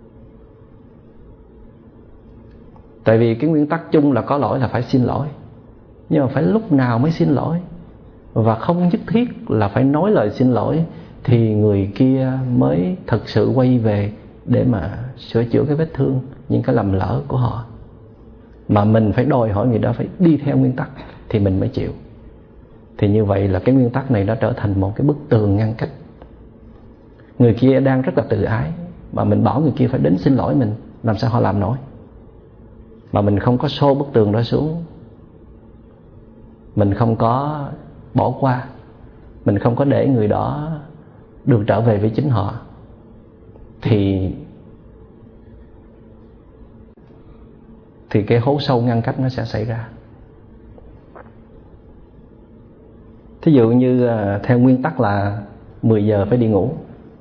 Tại vì cái nguyên tắc chung là có lỗi là phải xin lỗi, nhưng mà phải lúc nào mới xin lỗi, và không nhất thiết là phải nói lời xin lỗi thì người kia mới thật sự quay về để mà sửa chữa cái vết thương, những cái lầm lỡ của họ. Mà mình phải đòi hỏi người đó phải đi theo nguyên tắc thì mình mới chịu. Thì như vậy là cái nguyên tắc này nó trở thành một cái bức tường ngăn cách. Người kia đang rất là tự ái, mà mình bảo người kia phải đến xin lỗi mình, làm sao họ làm nổi? Mà mình không có xô bức tường đó xuống, mình không có bỏ qua, mình không có để người đó được trở về với chính họ, thì cái hố sâu ngăn cách nó sẽ xảy ra. Thí dụ như theo nguyên tắc là 10 giờ phải đi ngủ,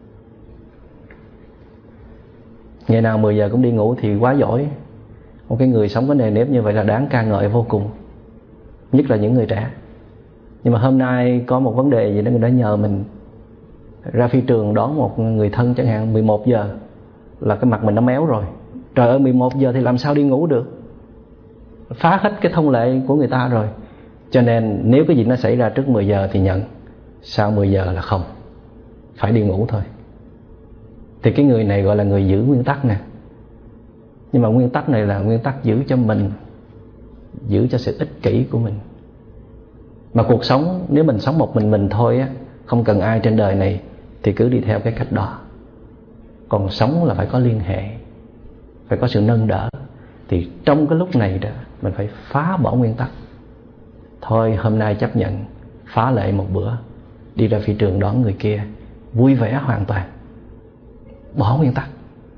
ngày nào 10 giờ cũng đi ngủ thì quá giỏi. Một cái người sống có nề nếp như vậy là đáng ca ngợi vô cùng, nhất là những người trẻ. Nhưng mà hôm nay có một vấn đề gì đó, người đã nhờ mình ra phi trường đón một người thân chẳng hạn, 11 giờ là cái mặt mình nó méo rồi. Trời ơi, 11 giờ thì làm sao đi ngủ được, phá hết cái thông lệ của người ta rồi. Cho nên nếu cái gì nó xảy ra trước 10 giờ thì nhận, sau 10 giờ là không, phải đi ngủ thôi. Thì cái người này gọi là người giữ nguyên tắc nè. Nhưng mà nguyên tắc này là nguyên tắc giữ cho mình, giữ cho sự ích kỷ của mình. Mà cuộc sống nếu mình sống một mình thôi á, không cần ai trên đời này, thì cứ đi theo cái cách đó. Còn sống là phải có liên hệ, phải có sự nâng đỡ. Thì trong cái lúc này đó, mình phải phá bỏ nguyên tắc. Thôi hôm nay chấp nhận phá lệ một bữa, đi ra phi trường đón người kia, vui vẻ hoàn toàn. Bỏ nguyên tắc.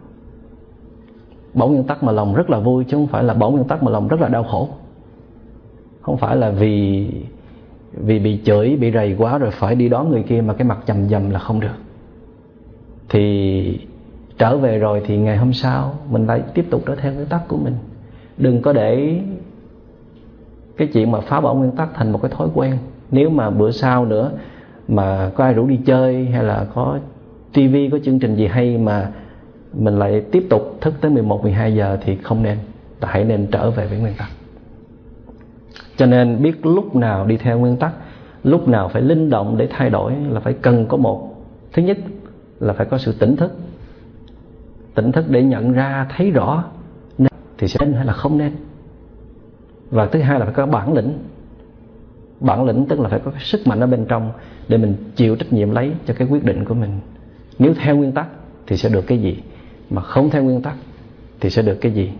Bỏ nguyên tắc mà lòng rất là vui, chứ không phải là bỏ nguyên tắc mà lòng rất là đau khổ. Không phải là vì bị chửi, bị rầy quá rồi phải đi đón người kia mà cái mặt chầm chầm là không được. Thì trở về rồi thì ngày hôm sau mình lại tiếp tục trở theo nguyên tắc của mình. Đừng có để cái chuyện mà phá bỏ nguyên tắc thành một cái thói quen. Nếu mà bữa sau nữa mà có ai rủ đi chơi, hay là có tivi, có chương trình gì hay mà mình lại tiếp tục thức tới 11, 12 giờ thì không nên. Ta hãy nên trở về với nguyên tắc. Cho nên biết lúc nào đi theo nguyên tắc, lúc nào phải linh động để thay đổi là phải cần có một. Thứ nhất là phải có sự tỉnh thức. Tỉnh thức để nhận ra, thấy rõ nên thì sẽ nên hay là không nên. Và thứ hai là phải có bản lĩnh. Bản lĩnh tức là phải có cái sức mạnh ở bên trong để mình chịu trách nhiệm lấy cho cái quyết định của mình. Nếu theo nguyên tắc thì sẽ được cái gì, mà không theo nguyên tắc thì sẽ được cái gì.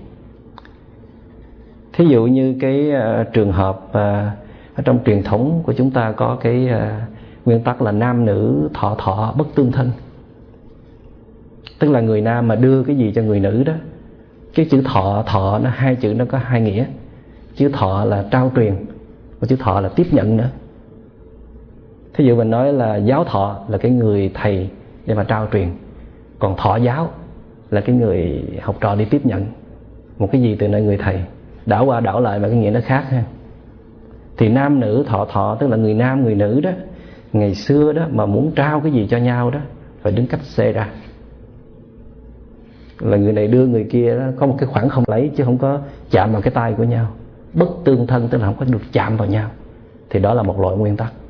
Thí dụ như cái trường hợp ở trong truyền thống của chúng ta có cái nguyên tắc là nam nữ thọ thọ bất tương thân. Tức là người nam mà đưa cái gì cho người nữ đó, cái chữ thọ nó hai chữ nó có hai nghĩa. Chữ thọ là trao truyền, và chữ thọ là tiếp nhận nữa. Thí dụ mình nói là giáo thọ là cái người thầy để mà trao truyền, còn thọ giáo là cái người học trò đi tiếp nhận một cái gì từ nơi người thầy. Đảo qua đảo lại mà cái nghĩa nó khác ha. Thì nam nữ thọ thọ tức là người nam người nữ đó, ngày xưa đó mà muốn trao cái gì cho nhau đó phải đứng cách xe ra, là người này đưa người kia đó, có một cái khoảng không lấy, chứ không có chạm vào cái tay của nhau. Bất tương thân tức là không có được chạm vào nhau. Thì đó là một loại nguyên tắc.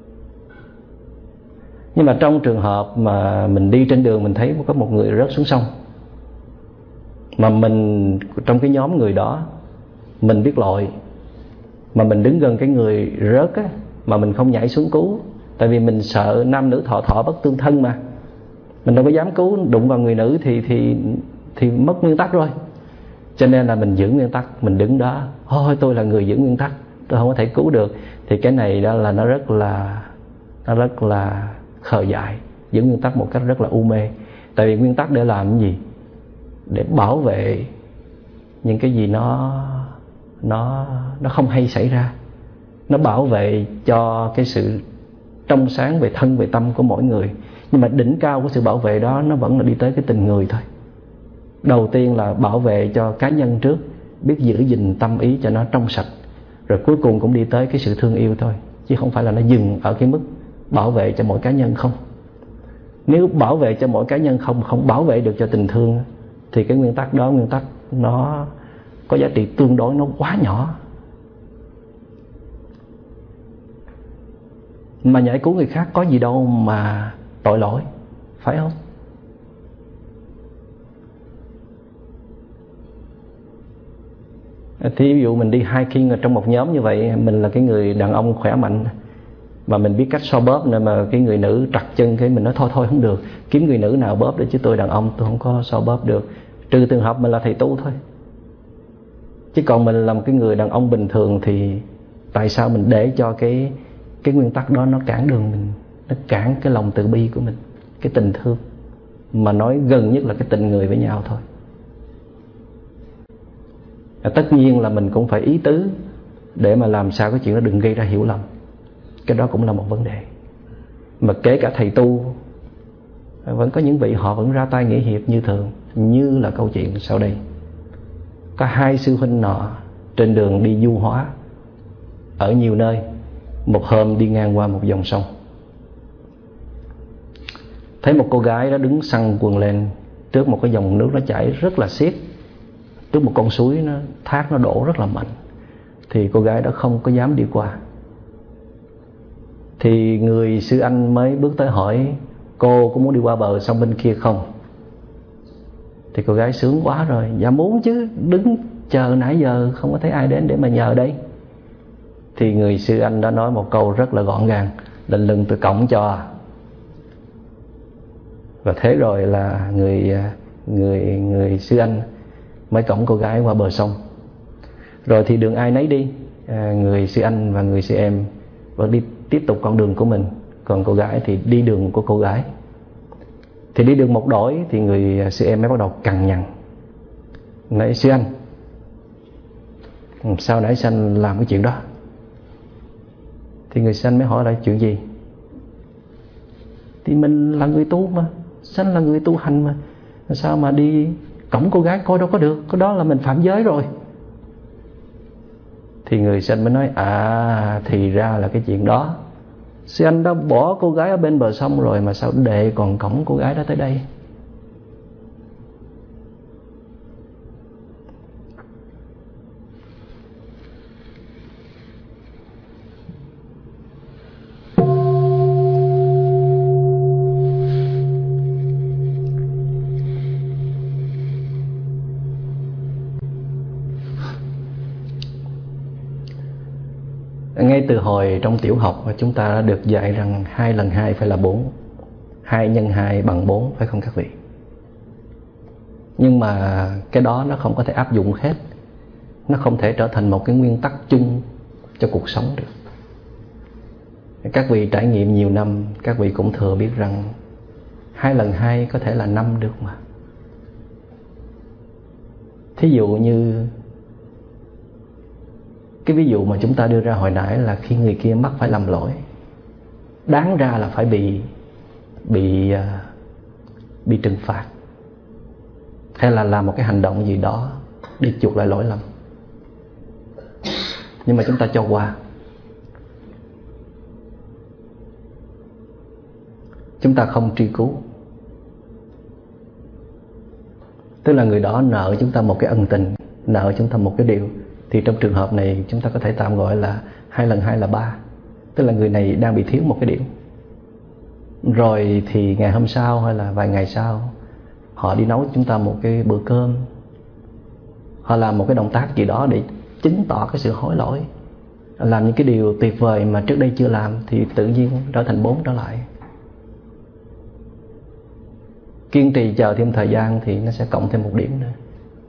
Nhưng mà trong trường hợp mà mình đi trên đường, mình thấy có một người rớt xuống sông, mà mình trong cái nhóm người đó mình biết lội, mà mình đứng gần cái người rớt á, mà mình không nhảy xuống cứu, tại vì mình sợ nam nữ thọ thọ bất tương thân mà mình đâu có dám cứu. Đụng vào người nữ thì mất nguyên tắc rồi. Cho nên là mình giữ nguyên tắc, mình đứng đó, thôi tôi là người giữ nguyên tắc, tôi không có thể cứu được. Thì cái này đó là nó rất là khờ dại. Giữ nguyên tắc một cách rất là u mê. Tại vì nguyên tắc để làm cái gì? Để bảo vệ những cái gì nó không hay xảy ra. Nó bảo vệ cho cái sự trong sáng về thân về tâm của mỗi người. Nhưng mà đỉnh cao của sự bảo vệ đó nó vẫn là đi tới cái tình người thôi. Đầu tiên là bảo vệ cho cá nhân trước, biết giữ gìn tâm ý cho nó trong sạch, rồi cuối cùng cũng đi tới cái sự thương yêu thôi. Chứ không phải là nó dừng ở cái mức bảo vệ cho mỗi cá nhân không. Nếu bảo vệ cho mỗi cá nhân không bảo vệ được cho tình thương, thì cái nguyên tắc đó, nguyên tắc nó có giá trị tương đối nó quá nhỏ. Mà nhảy cứu người khác có gì đâu mà tội lỗi, phải không? Thì ví dụ mình đi hiking ở trong một nhóm như vậy, mình là cái người đàn ông khỏe mạnh mà mình biết cách so bóp, nên mà cái người nữ trật chân, cái mình nói thôi không được, kiếm người nữ nào bóp để, chứ tôi đàn ông tôi không có so bóp được. Trừ trường hợp mình là thầy tu thôi. Chứ còn mình là một cái người đàn ông bình thường thì tại sao mình để cho cái nguyên tắc đó nó cản đường mình, nó cản cái lòng từ bi của mình, cái tình thương, mà nói gần nhất là cái tình người với nhau thôi. Tất nhiên là mình cũng phải ý tứ để mà làm sao cái chuyện đó đừng gây ra hiểu lầm. Cái đó cũng là một vấn đề. Mà kể cả thầy tu, vẫn có những vị họ vẫn ra tay nghĩa hiệp như thường. Như là câu chuyện sau đây. Có hai sư huynh nọ trên đường đi du hóa ở nhiều nơi. Một hôm đi ngang qua một dòng sông, thấy một cô gái đó đứng xăng quần lên trước một cái dòng nước nó chảy rất là xiết, trước một con suối nó thác nó đổ rất là mạnh. Thì cô gái đó không có dám đi qua. Thì người sư anh mới bước tới hỏi cô có muốn đi qua bờ sông bên kia không. Thì cô gái sướng quá rồi, dạ muốn chứ, đứng chờ nãy giờ không có thấy ai đến để mà nhờ đây. Thì người sư anh đã nói một câu rất là gọn gàng: lên lưng tôi cõng cho. Và thế rồi là người sư anh mới cõng cô gái qua bờ sông. Rồi thì đường ai nấy đi, người sư anh và người sư em vẫn đi tiếp tục con đường của mình, còn cô gái thì đi đường của cô gái. Thì đi đường một đổi thì người sư em mới bắt đầu cằn nhằn: này sư anh, sao nãy sư anh làm cái chuyện đó? Thì người sư anh mới hỏi lại: chuyện gì? Thì mình là người tu mà, sư anh là người tu hành mà, sao mà đi cõng cô gái? Coi đâu có được, cái đó là mình phạm giới rồi. Thì người sư anh mới nói: thì ra là cái chuyện đó. Sư anh đã bỏ cô gái ở bên bờ sông rồi, mà sao đệ còn cõng cô gái đó tới đây? Ngay từ hồi trong tiểu học chúng ta đã được dạy rằng 2 lần 2 phải là 4, 2 nhân 2 bằng 4, phải không các vị? Nhưng mà cái đó nó không có thể áp dụng hết. Nó không thể trở thành một cái nguyên tắc chung cho cuộc sống được. Các vị trải nghiệm nhiều năm, các vị cũng thừa biết rằng 2 lần 2 có thể là 5 được mà. Thí dụ như cái ví dụ mà chúng ta đưa ra hồi nãy là khi người kia mắc phải lầm lỗi, đáng ra là phải bị trừng phạt, hay là làm một cái hành động gì đó để chuộc lại lỗi lầm. Nhưng mà chúng ta cho qua. Chúng ta không truy cứu. Tức là người đó nợ chúng ta một cái ân tình, nợ chúng ta một cái điều. Thì trong trường hợp này chúng ta có thể tạm gọi là 2 lần 2 là 3. Tức là người này đang bị thiếu một cái điểm. Rồi thì ngày hôm sau hay là vài ngày sau, họ đi nấu chúng ta một cái bữa cơm, họ làm một cái động tác gì đó để chứng tỏ cái sự hối lỗi, làm những cái điều tuyệt vời mà trước đây chưa làm, thì tự nhiên trở thành 4 trở lại. Kiên trì chờ thêm thời gian thì nó sẽ cộng thêm 1 điểm nữa.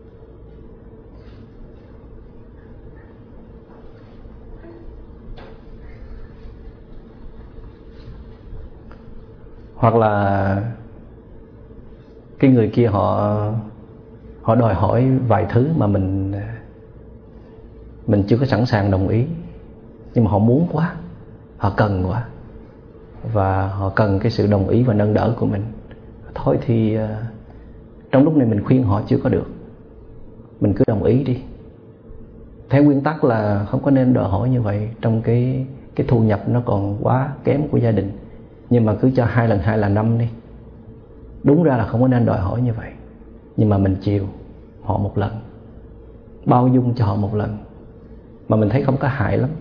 Hoặc là cái người kia họ đòi hỏi vài thứ mà mình chưa có sẵn sàng đồng ý, nhưng mà họ muốn quá, họ cần quá, và họ cần cái sự đồng ý và nâng đỡ của mình. Thôi thì trong lúc này mình khuyên họ chưa có được, mình cứ đồng ý đi. Theo nguyên tắc là không có nên đòi hỏi như vậy trong cái thu nhập nó còn quá kém của gia đình. Nhưng mà cứ cho 2 lần 2 là 5 đi. Đúng ra là không có nên đòi hỏi như vậy, nhưng mà mình chiều họ 1 lần, bao dung cho họ 1 lần, mà mình thấy không có hại lắm.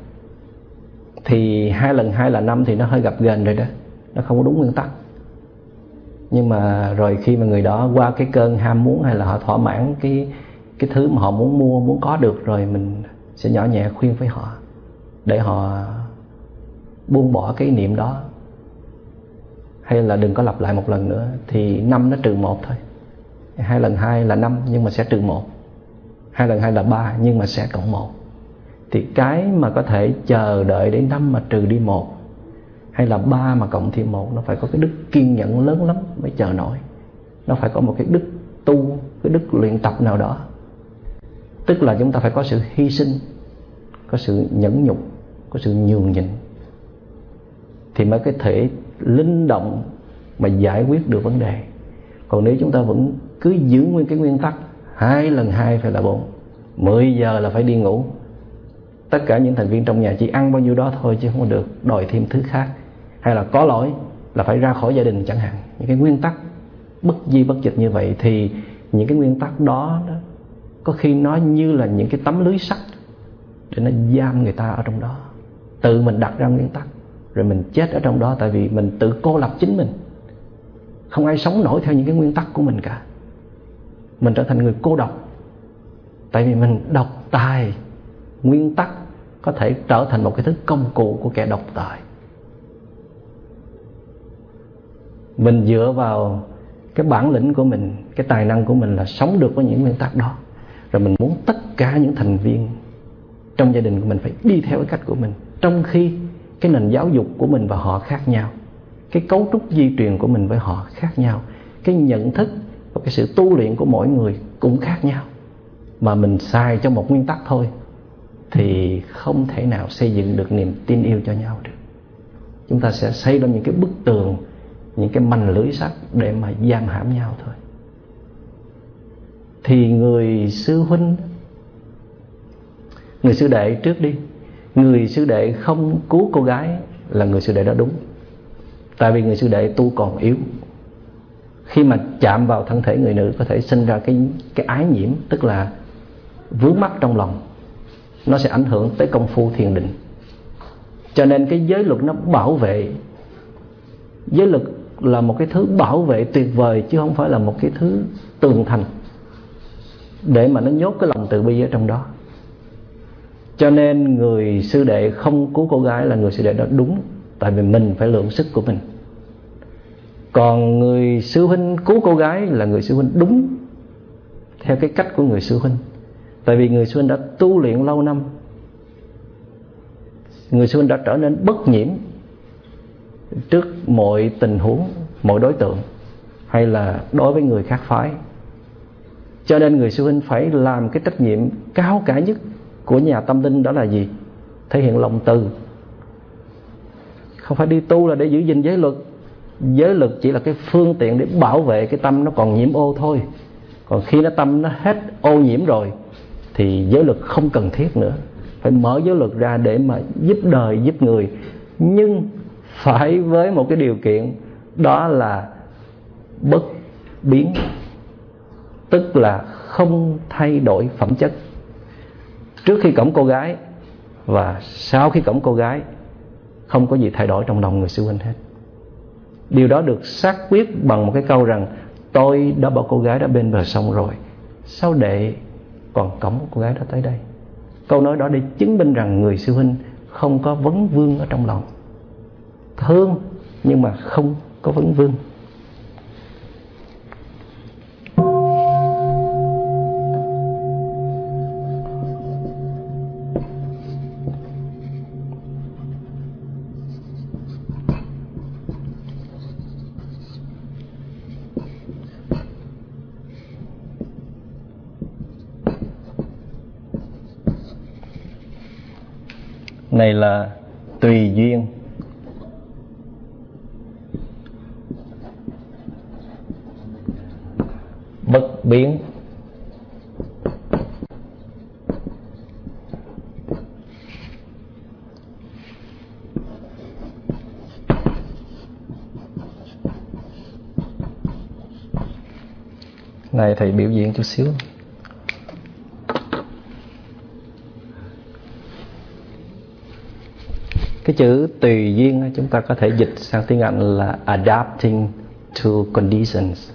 Thì 2 lần 2 là 5 thì nó hơi gập ghềnh rồi đó, nó không có đúng nguyên tắc. Nhưng mà rồi khi mà người đó qua cái cơn ham muốn, hay là họ thỏa mãn cái thứ mà họ muốn mua, muốn có được, rồi mình sẽ nhỏ nhẹ khuyên với họ để họ buông bỏ cái niệm đó, hay là đừng có lặp lại 1 lần nữa. Thì 5 nó trừ 1 thôi. 2 lần 2 là 5 nhưng mà sẽ trừ 1. 2 lần 2 là 3 nhưng mà sẽ cộng 1. Thì cái mà có thể chờ đợi đến 5 mà trừ đi 1, hay là 3 mà cộng thêm 1, nó phải có cái đức kiên nhẫn lớn lắm mới chờ nổi. Nó phải có một cái đức tu, cái đức luyện tập nào đó. Tức là chúng ta phải có sự hy sinh, có sự nhẫn nhục, có sự nhường nhịn, thì mới có thể linh động mà giải quyết được vấn đề. Còn nếu chúng ta vẫn cứ giữ nguyên cái nguyên tắc 2 lần 2 phải là 4, 10 giờ là phải đi ngủ, tất cả những thành viên trong nhà chỉ ăn bao nhiêu đó thôi chứ không được đòi thêm thứ khác, hay là có lỗi là phải ra khỏi gia đình chẳng hạn. Những cái nguyên tắc bất di bất dịch như vậy, thì những cái nguyên tắc đó có khi nó như là những cái tấm lưới sắt để nó giam người ta ở trong đó. Tự mình đặt ra nguyên tắc rồi mình chết ở trong đó, tại vì mình tự cô lập chính mình. Không ai sống nổi theo những cái nguyên tắc của mình cả. Mình trở thành người cô độc, tại vì mình độc tài nguyên tắc có thể trở thành một cái thứ công cụ của kẻ độc tài. Mình dựa vào cái bản lĩnh của mình, cái tài năng của mình là sống được với những nguyên tắc đó. Rồi mình muốn tất cả những thành viên trong gia đình của mình phải đi theo cái cách của mình, trong khi cái nền giáo dục của mình và họ khác nhau, cái cấu trúc di truyền của mình với họ khác nhau, cái nhận thức và cái sự tu luyện của mỗi người cũng khác nhau, mà mình xài cho một nguyên tắc thôi thì không thể nào xây dựng được niềm tin yêu cho nhau được. Chúng ta sẽ xây lên những cái bức tường, những cái mành lưới sắt để mà giam hãm nhau thôi. Thì người sư huynh, người sư đệ trước đi, người sư đệ không cứu cô gái là người sư đệ đó đúng. Tại vì người sư đệ tu còn yếu, khi mà chạm vào thân thể người nữ có thể sinh ra cái ái nhiễm, tức là vướng mắc trong lòng, nó sẽ ảnh hưởng tới công phu thiền định. Cho nên cái giới luật nó bảo vệ. Giới luật là một cái thứ bảo vệ tuyệt vời, chứ không phải là một cái thứ tường thành để mà nó nhốt cái lòng từ bi ở trong đó. Cho nên người sư đệ không cứu cô gái là người sư đệ đó đúng, tại vì mình phải lượng sức của mình. Còn người sư huynh cứu cô gái là người sư huynh đúng theo cái cách của người sư huynh. Tại vì người sư huynh đã tu luyện lâu năm, người sư huynh đã trở nên bất nhiễm trước mọi tình huống, mọi đối tượng, hay là đối với người khác phái. Cho nên người sư huynh phải làm cái trách nhiệm cao cả nhất của nhà tâm linh, đó là gì? Thể hiện lòng từ. Không phải đi tu là để giữ gìn giới luật. Giới luật chỉ là cái phương tiện để bảo vệ cái tâm nó còn nhiễm ô thôi. Còn khi tâm nó hết ô nhiễm rồi thì giới luật không cần thiết nữa. Phải mở giới luật ra để mà giúp đời, giúp người, nhưng phải với một cái điều kiện, đó là bất biến, tức là không thay đổi phẩm chất. Trước khi cõng cô gái và sau khi cõng cô gái không có gì thay đổi trong lòng người sư huynh hết. Điều đó được xác quyết bằng một cái câu rằng: tôi đã bỏ cô gái đó bên bờ sông rồi, sao đệ còn cõng cô gái đó tới đây? Câu nói đó để chứng minh rằng người sư huynh không có vấn vương ở trong lòng. Thương nhưng mà không có vấn vương. Này là tùy duyên. Bất biến. Này thầy biểu diễn chút xíu. Cái chữ tùy duyên chúng ta có thể dịch sang tiếng Anh là adapting to conditions.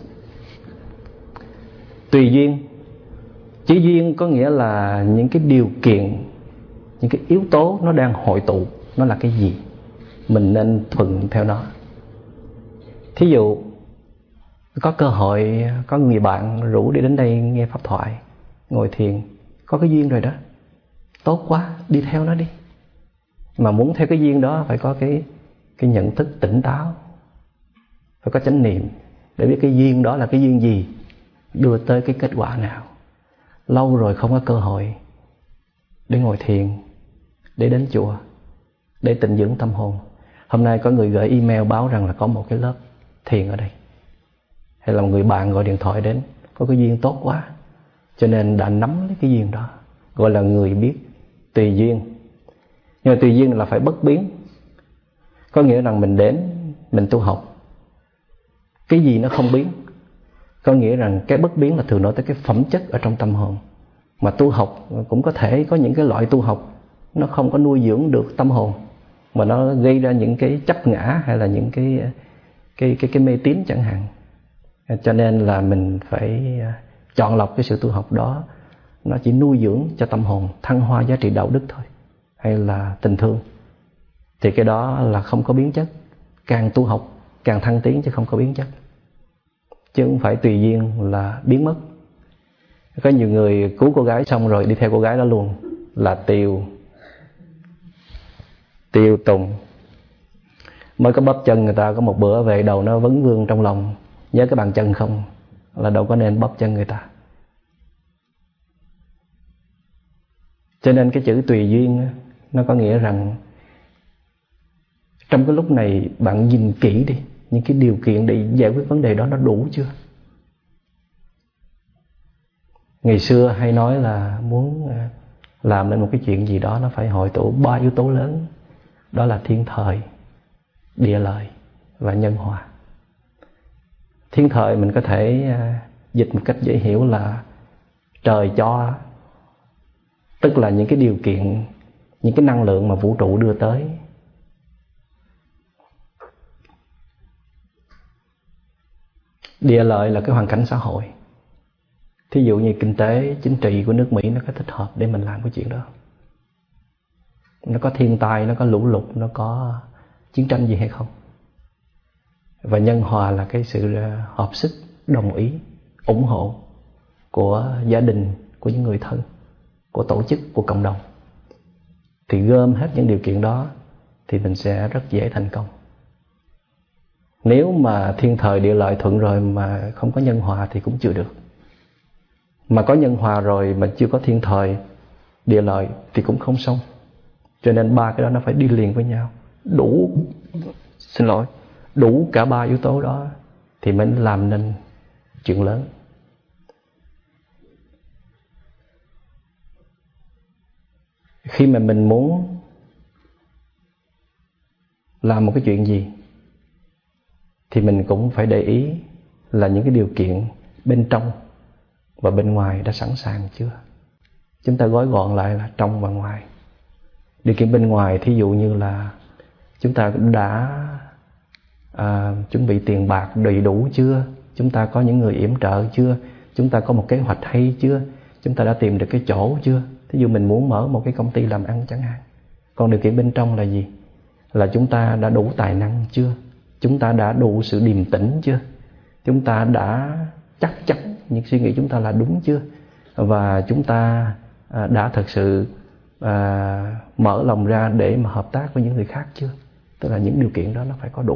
Tùy duyên. Chữ duyên có nghĩa là những cái điều kiện, những cái yếu tố nó đang hội tụ. Nó là cái gì? Mình nên thuận theo nó. Thí dụ có cơ hội, có người bạn rủ đi đến đây nghe pháp thoại, ngồi thiền, có cái duyên rồi đó, tốt quá, đi theo nó đi. Mà muốn theo cái duyên đó phải có cái nhận thức tỉnh táo, phải có chánh niệm để biết cái duyên đó là cái duyên gì, đưa tới cái kết quả nào. Lâu rồi không có cơ hội để ngồi thiền, để đến chùa, để tịnh dưỡng tâm hồn. Hôm nay có người gửi email báo rằng là có một cái lớp thiền ở đây, hay là một người bạn gọi điện thoại đến, có cái duyên tốt quá, cho nên đã nắm lấy cái duyên đó, gọi là người biết tùy duyên. Nhưng mà tùy duyên là phải bất biến. Có nghĩa rằng mình đến, mình tu học, cái gì nó không biến. Có nghĩa rằng cái bất biến là thường nói tới cái phẩm chất ở trong tâm hồn. Mà tu học cũng có thể có những cái loại tu học nó không có nuôi dưỡng được tâm hồn, mà nó gây ra những cái chấp ngã hay là những cái mê tín chẳng hạn. Cho nên là mình phải chọn lọc cái sự tu học đó, nó chỉ nuôi dưỡng cho tâm hồn, thăng hoa giá trị đạo đức thôi. hay là tình thương, thì cái đó là không có biến chất. Càng tu học càng thăng tiến chứ không có biến chất, chứ không phải tùy duyên là biến mất. Có nhiều người cứu cô gái xong rồi đi theo cô gái đó luôn, là tiêu tùng. Mới có bóp chân người ta có một bữa về đầu nó vấn vương trong lòng, nhớ cái bàn chân không, là đâu có nên bóp chân người ta. Cho nên cái chữ tùy duyên nó có nghĩa rằng trong cái lúc này bạn nhìn kỹ đi, những cái điều kiện để giải quyết vấn đề đó nó đủ chưa? Ngày xưa hay nói là muốn làm nên một cái chuyện gì đó nó phải hội tụ 3 yếu tố lớn. Đó là thiên thời, địa lợi và nhân hòa. Thiên thời mình có thể dịch một cách dễ hiểu là trời cho, tức là những cái điều kiện, những cái năng lượng mà vũ trụ đưa tới. Địa lợi là cái hoàn cảnh xã hội. Thí dụ như kinh tế, chính trị của nước Mỹ nó có thích hợp để mình làm cái chuyện đó. Nó có thiên tai, nó có lũ lụt, nó có chiến tranh gì hay không. Và nhân hòa là cái sự hợp sức, đồng ý, ủng hộ của gia đình, của những người thân, của tổ chức, của cộng đồng. Thì gom hết những điều kiện đó thì mình sẽ rất dễ thành công. Nếu mà thiên thời địa lợi thuận rồi mà không có nhân hòa thì cũng chưa được. Mà có nhân hòa rồi mà chưa có thiên thời địa lợi thì cũng không xong. Cho nên 3 cái đó nó phải đi liền với nhau. Đủ cả 3 yếu tố đó thì mới làm nên chuyện lớn. Khi mà mình muốn làm một cái chuyện gì thì mình cũng phải để ý là những cái điều kiện bên trong và bên ngoài đã sẵn sàng chưa. Chúng ta gói gọn lại là trong và ngoài. Điều kiện bên ngoài thí dụ như là chúng ta đã chuẩn bị tiền bạc đầy đủ chưa, chúng ta có những người yểm trợ chưa, chúng ta có một kế hoạch hay chưa, chúng ta đã tìm được cái chỗ chưa. Thí dụ mình muốn mở một cái công ty làm ăn chẳng hạn. Còn điều kiện bên trong là gì? Là chúng ta đã đủ tài năng chưa, chúng ta đã đủ sự điềm tĩnh chưa, chúng ta đã chắc chắn những suy nghĩ chúng ta là đúng chưa, và chúng ta đã thật sự mở lòng ra để mà hợp tác với những người khác chưa. Tức là những điều kiện đó nó phải có đủ.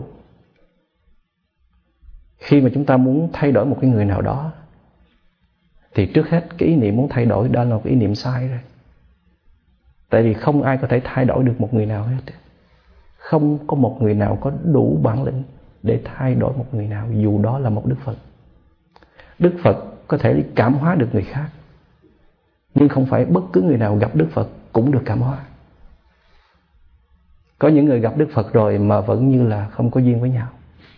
Khi mà chúng ta muốn thay đổi một cái người nào đó thì trước hết cái ý niệm muốn thay đổi đó là một cái ý niệm sai rồi. Tại vì không ai có thể thay đổi được một người nào hết. Không có một người nào có đủ bản lĩnh để thay đổi một người nào, dù đó là một Đức Phật. Đức Phật có thể cảm hóa được người khác, nhưng không phải bất cứ người nào gặp Đức Phật cũng được cảm hóa. Có những người gặp Đức Phật rồi mà vẫn như là không có duyên với nhau,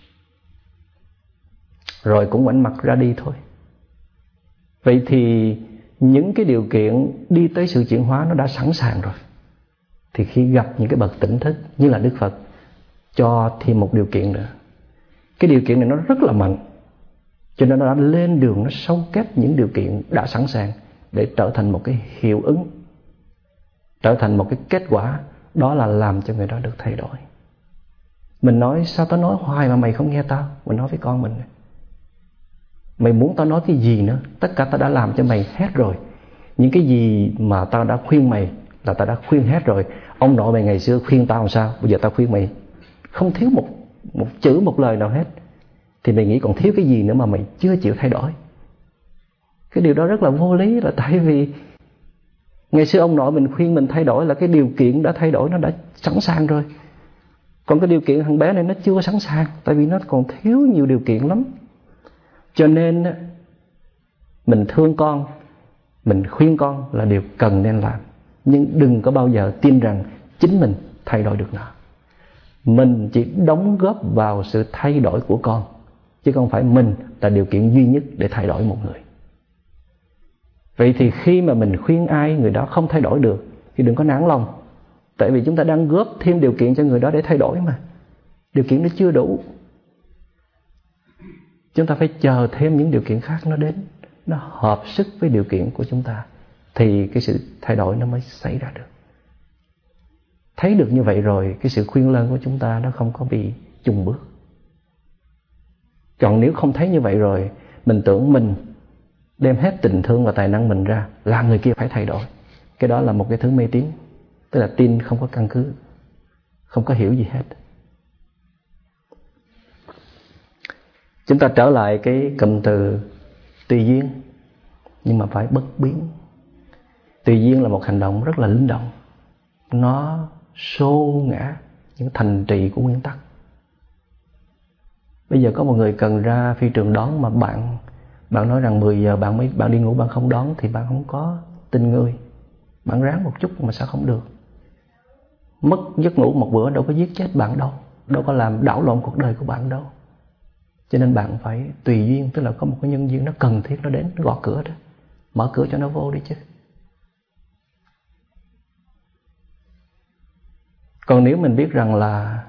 rồi cũng ngoảnh mặt ra đi thôi. Vậy thì những cái điều kiện đi tới sự chuyển hóa nó đã sẵn sàng rồi. Thì khi gặp những cái bậc tỉnh thức như là Đức Phật cho thêm một điều kiện nữa. Cái điều kiện này nó rất là mạnh, cho nên nó đã lên đường, nó sâu kết những điều kiện đã sẵn sàng để trở thành một cái hiệu ứng, trở thành một cái kết quả. Đó là làm cho người đó được thay đổi. Mình nói sao tao nói hoài mà mày không nghe tao. Mình nói với con mình, mày muốn tao nói cái gì nữa? Tất cả tao đã làm cho mày hết rồi. Những cái gì mà tao đã khuyên mày là tao đã khuyên hết rồi. Ông nội mày ngày xưa khuyên tao làm sao, bây giờ tao khuyên mày không thiếu một chữ một lời nào hết. Thì mày nghĩ còn thiếu cái gì nữa mà mày chưa chịu thay đổi? Cái điều đó rất là vô lý, là tại vì ngày xưa ông nội mình khuyên mình thay đổi là cái điều kiện đã thay đổi, nó đã sẵn sàng rồi. Còn cái điều kiện thằng bé này nó chưa sẵn sàng, tại vì nó còn thiếu nhiều điều kiện lắm. Cho nên mình thương con, mình khuyên con là điều cần nên làm. Nhưng đừng có bao giờ tin rằng chính mình thay đổi được nó. Mình chỉ đóng góp vào sự thay đổi của con, chứ không phải mình là điều kiện duy nhất để thay đổi một người. Vậy thì khi mà mình khuyên ai người đó không thay đổi được thì đừng có nản lòng. Tại vì chúng ta đang góp thêm điều kiện cho người đó để thay đổi mà. Điều kiện nó chưa đủ. Chúng ta phải chờ thêm những điều kiện khác nó đến, nó hợp sức với điều kiện của chúng ta, thì cái sự thay đổi nó mới xảy ra được. thấy được như vậy rồi, cái sự khuyên lơn của chúng ta nó không có bị chùng bước. Còn nếu không thấy như vậy rồi, mình tưởng mình đem hết tình thương và tài năng mình ra làm người kia phải thay đổi, cái đó là một cái thứ mê tín, tức là tin không có căn cứ, không có hiểu gì hết. Chúng ta trở lại cái cụm từ tùy duyên, nhưng mà phải bất biến. Tùy duyên là một hành động rất là linh động, nó xô ngã những thành trì của nguyên tắc. Bây giờ có một người cần ra phi trường đón, mà bạn nói rằng 10 giờ bạn đi ngủ, bạn không đón thì bạn không có tin người. Bạn ráng một chút mà sao không được. Mất giấc ngủ một bữa đâu có giết chết bạn đâu, đâu có làm đảo lộn cuộc đời của bạn đâu. Cho nên bạn phải tùy duyên, tức là có một cái nhân duyên nó cần thiết, nó đến, nó gõ cửa đó, mở cửa cho nó vô đi chứ. Còn nếu mình biết rằng là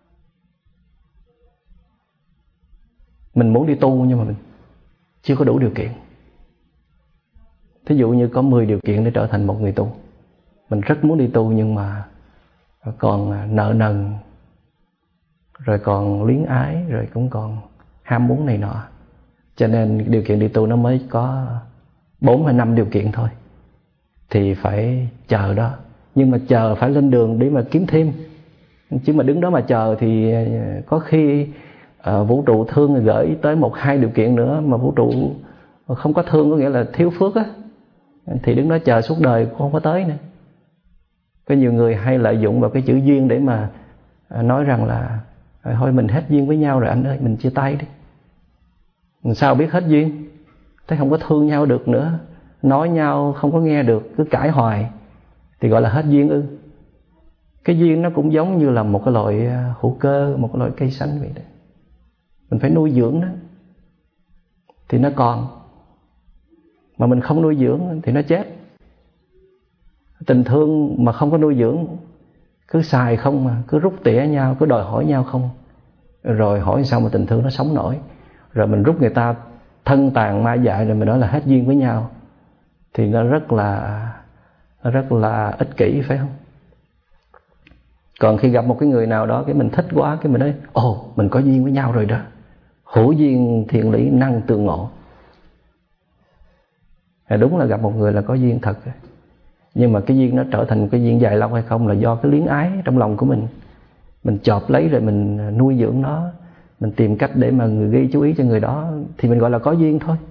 mình muốn đi tu nhưng mà mình chưa có đủ điều kiện, thí dụ như có 10 điều kiện để trở thành một người tu, mình rất muốn đi tu nhưng mà còn nợ nần, rồi còn luyến ái, rồi cũng còn ham muốn này nọ, cho nên điều kiện đi tu nó mới có 4 hay 5 điều kiện thôi, thì phải chờ đó. Nhưng mà chờ phải lên đường để mà kiếm thêm, chứ mà đứng đó mà chờ thì có khi vũ trụ thương rồi gửi tới 1-2 điều kiện nữa, mà vũ trụ không có thương có nghĩa là thiếu phước á, thì đứng đó chờ suốt đời cũng không có tới nữa. Có nhiều người hay lợi dụng vào cái chữ duyên để mà nói rằng là thôi mình hết duyên với nhau rồi anh ơi, mình chia tay đi. Mình sao biết hết duyên? Thấy không có thương nhau được nữa, nói nhau không có nghe được, cứ cãi hoài thì gọi là hết duyên ư? Cái duyên nó cũng giống như là một cái loại hữu cơ, một cái loại cây xanh vậy đó. Mình phải nuôi dưỡng nó thì nó còn, mà mình không nuôi dưỡng thì nó chết. Tình thương mà không có nuôi dưỡng, cứ xài không mà, cứ rút tỉa nhau, cứ đòi hỏi nhau không, rồi hỏi sao mà tình thương nó sống nổi. Rồi mình rút người ta thân tàn ma dại rồi mình nói là hết duyên với nhau, thì nó rất là ích kỷ, phải không? Còn khi gặp một cái người nào đó cái mình thích quá, cái mình nói ồ mình có duyên với nhau rồi đó, hữu duyên thiện lý năng tương ngộ. Đúng là gặp một người là có duyên thật, nhưng mà cái duyên nó trở thành cái duyên dài lâu hay không là do cái luyến ái trong lòng của mình chộp lấy rồi mình nuôi dưỡng nó, mình tìm cách để mà người gây chú ý cho người đó, thì mình gọi là có duyên thôi.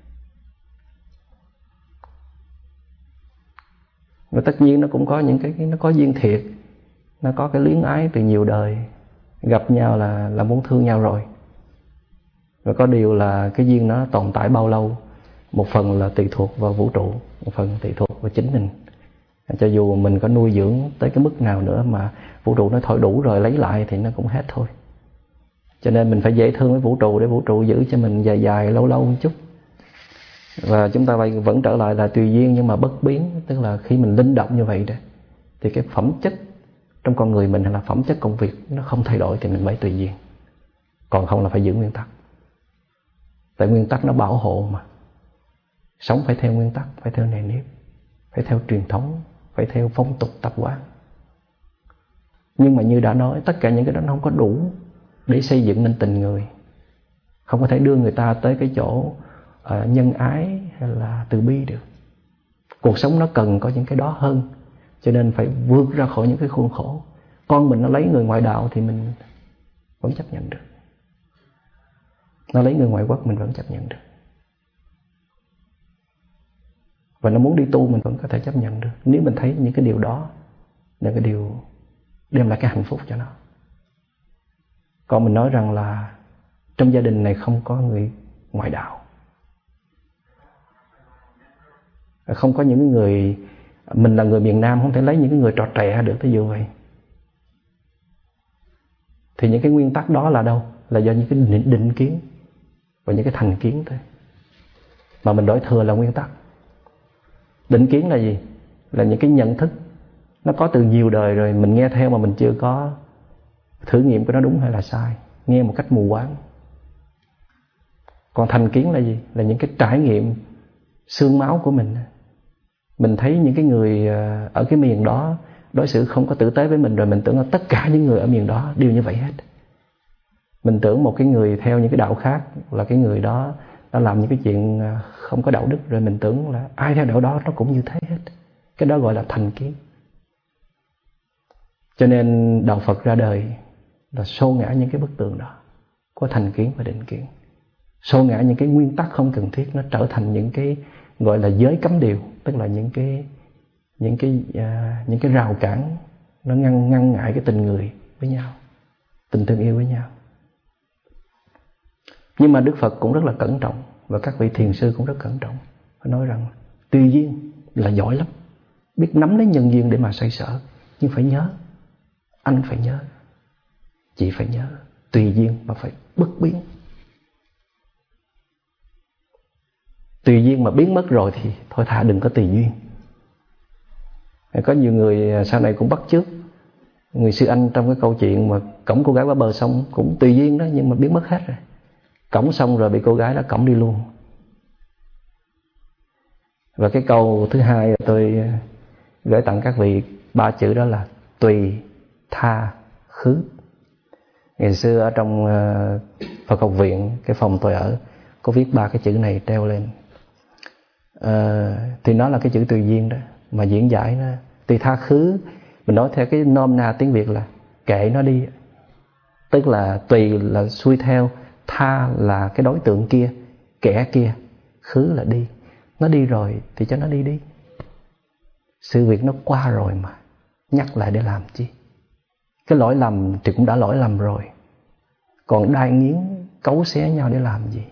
Và tất nhiên nó cũng có những cái nó có duyên thiệt, nó có cái luyến ái từ nhiều đời, gặp nhau là muốn thương nhau rồi. Và có điều là cái duyên nó tồn tại bao lâu, một phần là tùy thuộc vào vũ trụ, một phần tùy thuộc vào chính mình. Cho dù mình có nuôi dưỡng tới cái mức nào nữa mà vũ trụ nó thôi đủ rồi lấy lại thì nó cũng hết thôi. Cho nên mình phải dễ thương với vũ trụ để vũ trụ giữ cho mình dài dài lâu lâu một chút. Và chúng ta vẫn trở lại là tùy duyên nhưng mà bất biến, tức là khi mình linh động như vậy đó, thì cái phẩm chất trong con người mình hay là phẩm chất công việc nó không thay đổi thì mình mới tùy duyên. Còn không là phải giữ nguyên tắc. Tại nguyên tắc nó bảo hộ mà. Sống phải theo nguyên tắc, phải theo nề nếp, phải theo truyền thống, phải theo phong tục tập quán. Nhưng mà như đã nói, tất cả những cái đó nó không có đủ để xây dựng nên tình người, không có thể đưa người ta tới cái chỗ nhân ái hay là từ bi được. Cuộc sống nó cần có những cái đó hơn, cho nên phải vượt ra khỏi những cái khuôn khổ. Con mình nó lấy người ngoại đạo thì mình vẫn chấp nhận được, nó lấy người ngoại quốc mình vẫn chấp nhận được, và nó muốn đi tu mình vẫn có thể chấp nhận được, nếu mình thấy những cái điều đó là cái điều đem lại cái hạnh phúc cho nó. Còn mình nói rằng là trong gia đình này không có người ngoại đạo, không có những người, mình là người miền Nam không thể lấy những cái người trò trẻ được, ví dụ vậy. Thì những cái nguyên tắc đó là đâu? Là do những cái định kiến và những cái thành kiến thôi, mà mình đổi thừa là nguyên tắc. Định kiến là gì? Là những cái nhận thức nó có từ nhiều đời rồi, mình nghe theo mà mình chưa có thử nghiệm của nó đúng hay là sai, nghe một cách mù quáng. Còn thành kiến là gì? Là những cái trải nghiệm xương máu của mình. Mình thấy những cái người ở cái miền đó đối xử không có tử tế với mình, rồi mình tưởng là tất cả những người ở miền đó đều như vậy hết. Mình tưởng một cái người theo những cái đạo khác là cái người đó đã làm những cái chuyện không có đạo đức, rồi mình tưởng là ai theo đạo đó nó cũng như thế hết. Cái đó gọi là thành kiến. Cho nên đạo Phật ra đời là xô ngã những cái bức tường đó có thành kiến và định kiến, xô ngã những cái nguyên tắc không cần thiết, nó trở thành những cái gọi là giới cấm điều, tức là những cái rào cản, nó ngăn ngại cái tình người với nhau, tình thương yêu với nhau. Nhưng mà Đức Phật cũng rất là cẩn trọng, và các vị thiền sư cũng rất cẩn trọng. Họ nói rằng tùy duyên là giỏi lắm, biết nắm lấy nhân duyên để mà xoay sở. Nhưng phải nhớ, anh phải nhớ, chị phải nhớ, tùy duyên mà phải bất biến. Tùy duyên mà biến mất rồi thì thôi thà đừng có tùy duyên. Có nhiều người sau này cũng bắt chước người sư Anh trong cái câu chuyện mà cõng cô gái qua bờ sông, cũng tùy duyên đó, nhưng mà biến mất hết rồi. Cõng xong rồi bị cô gái đó cõng đi luôn. Và cái câu thứ hai tôi gửi tặng các vị 3 chữ đó là tùy, tha, khứ. Ngày xưa ở trong Phật học viện, cái phòng tôi ở, có viết 3 cái chữ này treo lên. Thì nó là cái chữ tùy duyên đó, mà diễn giải nó tùy, tha, khứ. Mình nói theo cái nôm na tiếng Việt là kệ nó đi. Tức là tùy là xuôi theo, tha là cái đối tượng kia, kẻ kia, khứ là đi. Nó đi rồi thì cho nó đi đi. Sự việc nó qua rồi mà nhắc lại để làm chi? Cái lỗi lầm thì cũng đã lỗi lầm rồi, còn đai nghiến cấu xé nhau để làm gì?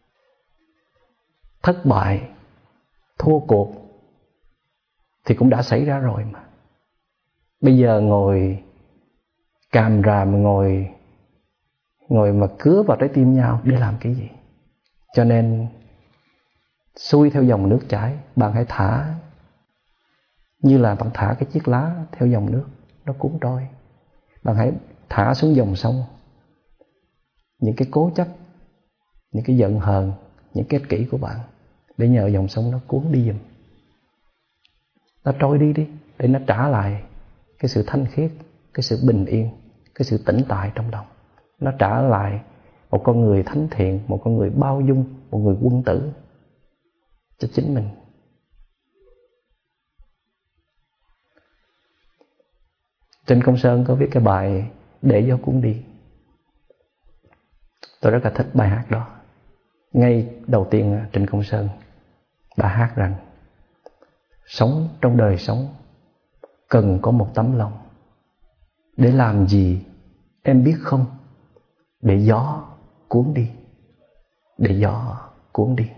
Thất bại, thua cuộc thì cũng đã xảy ra rồi mà. Bây giờ ngồi càm ràm, ngồi mà cứa vào trái tim nhau để làm cái gì? Cho nên xuôi theo dòng nước chảy, bạn hãy thả, như là bạn thả cái chiếc lá theo dòng nước, nó cuốn trôi. Bạn hãy thả xuống dòng sông những cái cố chấp, những cái giận hờn, những cái ích kỷ của bạn, để nhờ dòng sông nó cuốn đi giùm. Nó trôi đi đi, để nó trả lại cái sự thanh khiết, cái sự bình yên, cái sự tĩnh tại trong lòng. Nó trả lại một con người thánh thiện, một con người bao dung, một người quân tử cho chính mình. Trên Công Sơn có viết cái bài Để gió cuốn đi. Tôi rất là thích bài hát đó. Ngay đầu tiên Trịnh Công Sơn đã hát rằng sống trong đời sống cần có một tấm lòng. Để làm gì em biết không? Để gió cuốn đi. Để gió cuốn đi.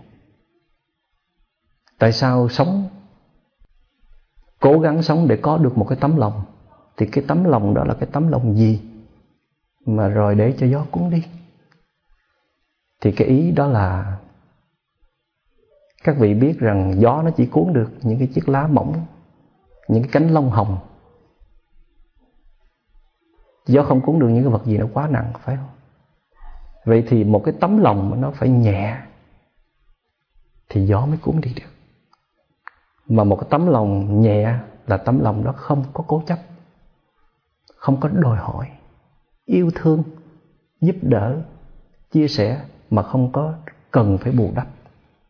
Tại sao sống, cố gắng sống để có được một cái tấm lòng? Thì cái tấm lòng đó là cái tấm lòng gì mà rồi để cho gió cuốn đi? Thì cái ý đó là các vị biết rằng gió nó chỉ cuốn được những cái chiếc lá mỏng, những cái cánh lông hồng. Gió không cuốn được những cái vật gì nó quá nặng, phải không? Vậy thì một cái tấm lòng nó phải nhẹ thì gió mới cuốn đi được. Mà một cái tấm lòng nhẹ là tấm lòng đó không có cố chấp, không có đòi hỏi, yêu thương, giúp đỡ, chia sẻ mà không có cần phải bù đắp.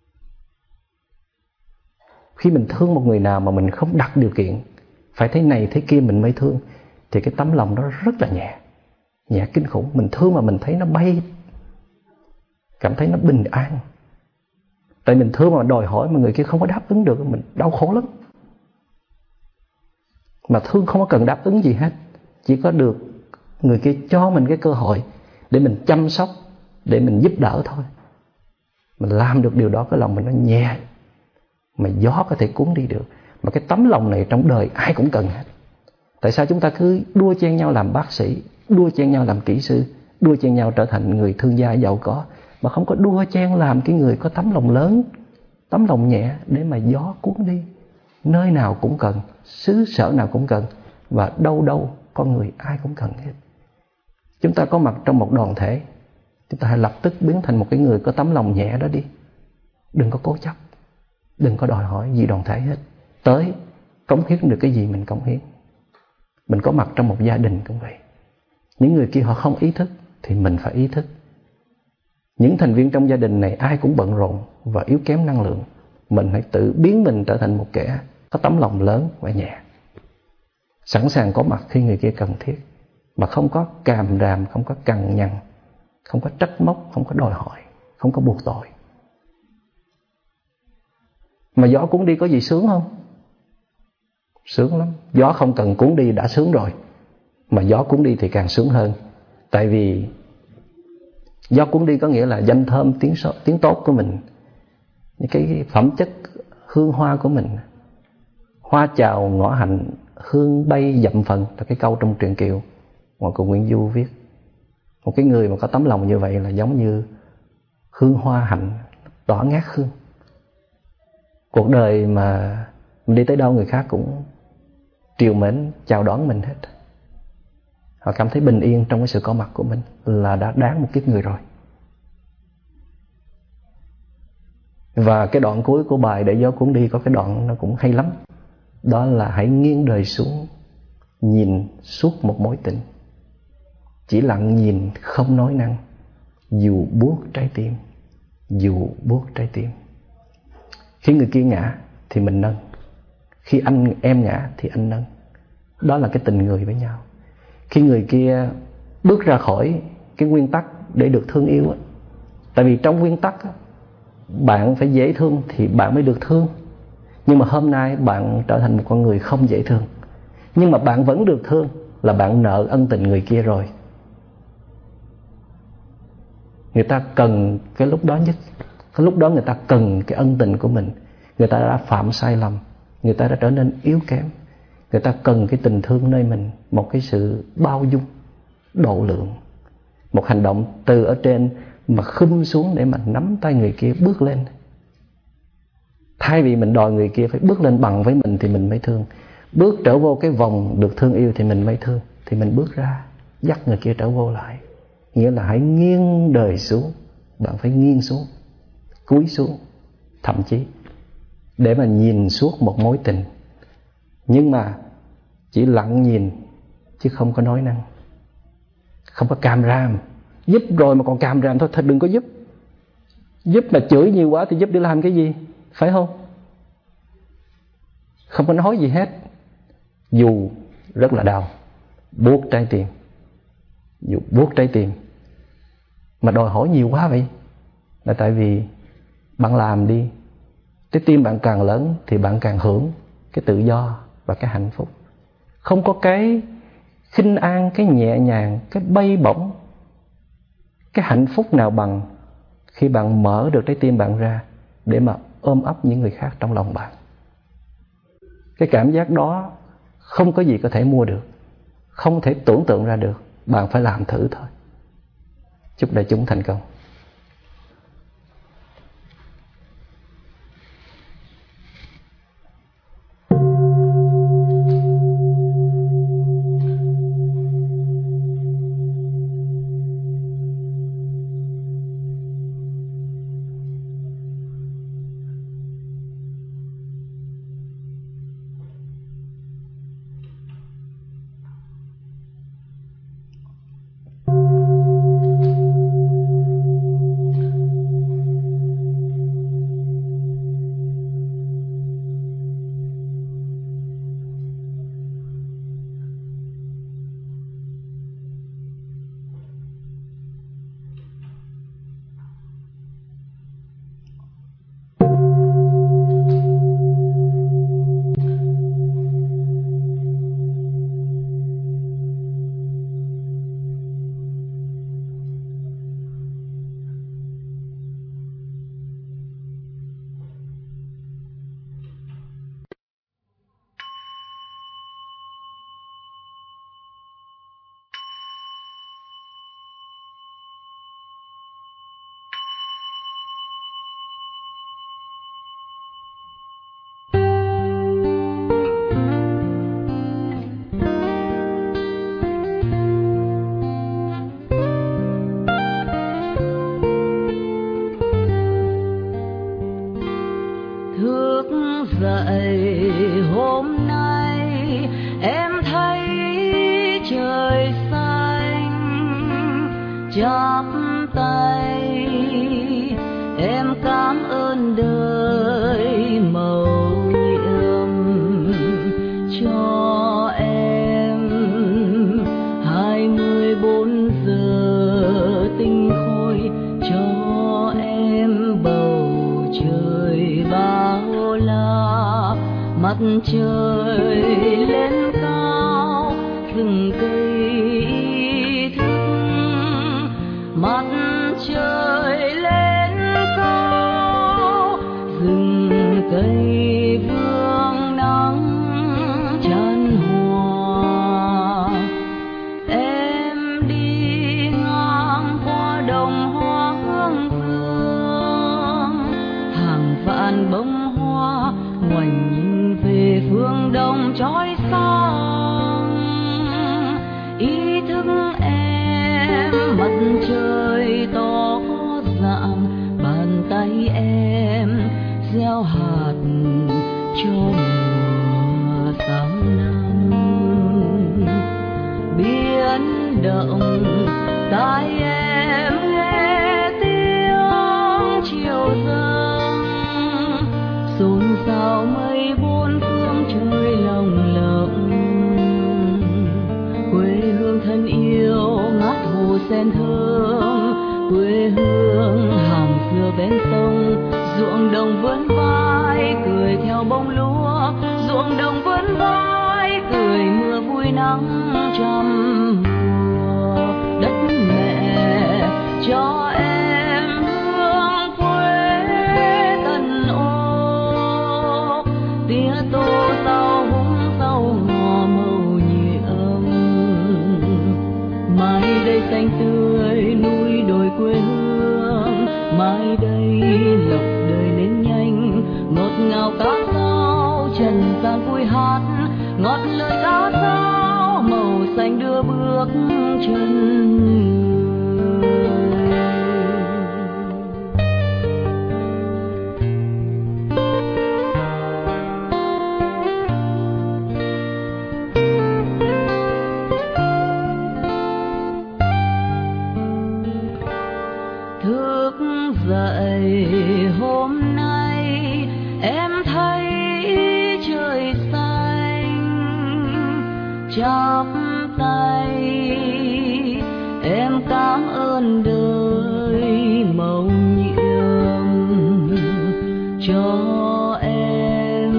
Khi mình thương một người nào mà mình không đặt điều kiện phải thế này thế kia mình mới thương, thì cái tấm lòng đó rất là nhẹ, nhẹ kinh khủng. Mình thương mà mình thấy nó bay, cảm thấy nó bình an. Tại mình thương mà đòi hỏi mà người kia không có đáp ứng được, mình đau khổ lắm. Mà thương không có cần đáp ứng gì hết, chỉ có được người kia cho mình cái cơ hội để mình chăm sóc, để mình giúp đỡ thôi. Mình làm được điều đó, cái lòng mình nó nhẹ, mà gió có thể cuốn đi được. Mà cái tấm lòng này trong đời ai cũng cần hết. Tại sao chúng ta cứ đua chen nhau làm bác sĩ, đua chen nhau làm kỹ sư, đua chen nhau trở thành người thương gia giàu có, mà không có đua chen làm cái người có tấm lòng lớn, tấm lòng nhẹ để mà gió cuốn đi? Nơi nào cũng cần, xứ sở nào cũng cần, và đâu đâu con người ai cũng cần hết. Chúng ta có mặt trong một đoàn thể, chúng ta hãy lập tức biến thành một cái người có tấm lòng nhẹ đó đi. Đừng có cố chấp, đừng có đòi hỏi gì đoàn thể hết. Tới cống hiến được cái gì mình cống hiến. Mình có mặt trong một gia đình cũng vậy. Những người kia họ không ý thức thì mình phải ý thức. Những thành viên trong gia đình này ai cũng bận rộn và yếu kém năng lượng. Mình hãy tự biến mình trở thành một kẻ có tấm lòng lớn và nhẹ, sẵn sàng có mặt khi người kia cần thiết, mà không có càm ràm, không có cằn nhằn, không có trách móc, không có đòi hỏi, không có buộc tội. Mà gió cuốn đi có gì sướng không? Sướng lắm. Gió không cần cuốn đi đã sướng rồi, mà gió cuốn đi thì càng sướng hơn. Tại vì gió cuốn đi có nghĩa là danh thơm tiếng tốt của mình, những cái phẩm chất hương hoa của mình. Hoa chào ngõ hạnh, hương bay dặm phần, là cái câu trong truyện Kiều mà cô Nguyễn Du viết. Một cái người mà có tấm lòng như vậy là giống như hương hoa hạnh tỏa ngát hương. Cuộc đời mà mình đi tới đâu người khác cũng triều mến chào đón mình hết. Họ cảm thấy bình yên trong cái sự có mặt của mình là đã đáng một kiếp người rồi. Và cái đoạn cuối của bài Để Gió Cuốn Đi có cái đoạn nó cũng hay lắm. Đó là hãy nghiêng đời xuống, nhìn suốt một mối tình, chỉ lặng nhìn không nói năng, dù buốt trái tim, dù buốt trái tim. Khi người kia ngã thì mình nâng, khi em ngã thì anh nâng. Đó là cái tình người với nhau. Khi người kia bước ra khỏi cái nguyên tắc để được thương yêu, tại vì trong nguyên tắc bạn phải dễ thương thì bạn mới được thương. Nhưng mà hôm nay bạn trở thành một con người không dễ thương, nhưng mà bạn vẫn được thương, là bạn nợ ân tình người kia rồi. Người ta cần cái lúc đó nhất. Cái lúc đó người ta cần cái ân tình của mình. Người ta đã phạm sai lầm, người ta đã trở nên yếu kém. Người ta cần cái tình thương nơi mình, một cái sự bao dung, độ lượng, một hành động từ ở trên mà khum xuống để mà nắm tay người kia bước lên. Thay vì mình đòi người kia phải bước lên bằng với mình thì mình mới thương. Bước trở vô cái vòng được thương yêu thì mình mới thương. Thì mình bước ra, dắt người kia trở vô lại. Nghĩa là hãy nghiêng đời xuống. Bạn phải nghiêng xuống, cúi xuống, thậm chí để mà nhìn suốt một mối tình. Nhưng mà chỉ lặng nhìn, chứ không có nói năng, không có càm ràm. Giúp rồi mà còn càm ràm thôi, thật đừng có giúp. Giúp mà chửi nhiều quá thì giúp để làm cái gì? Phải không? Không có nói gì hết, dù rất là đau, buốt trái tim. Dù buốt trái tim mà đòi hỏi nhiều quá vậy, là tại vì bạn làm đi, trái tim bạn càng lớn thì bạn càng hưởng cái tự do và cái hạnh phúc. Không có cái khinh an, cái nhẹ nhàng, cái bay bổng, cái hạnh phúc nào bằng khi bạn mở được trái tim bạn ra để mà ôm ấp những người khác trong lòng bạn. Cái cảm giác đó không có gì có thể mua được, không thể tưởng tượng ra được. Bạn phải làm thử thôi. Chúc đại chúng thành công. mặt trời lên cao, rừng cây ý thức. Mặt trời lên cao, rừng cây vương nắng chan hòa. Em đi ngang qua đồng hoa hương dương, hàng vạn bông hoa ngoảnh nhìn về phương đông chói sáng. Ý thức em mặt trời tỏ dạng, bàn tay em gieo hạt cho mùa sáng năm. Biến động tai em nghe tiếng chiều dâng, xôn xao mây bốn phương trời lồng lộng. Quê hương thân yêu ngát hồ sen thơm, quê hương hàng dừa ven sông. Ruộng đồng vươn vai cười theo bông lúa, ruộng đồng vươn vai cười mưa vui nắng trăm mùa. Đất mẹ cho em hương quê tần ô, tía tô rau húng rau ngò màu nhiệm. Mai đây xanh tươi núi đồi quê hương, mai đây lộc đời lên nhanh. Ngọt ngào cá sao trần gian vui hát, ngọt lời cá sao màu xanh đưa bước chân. Thức dậy hôm nay em thấy trời xanh, chắp tay em cảm ơn đời mầu nhiệm cho em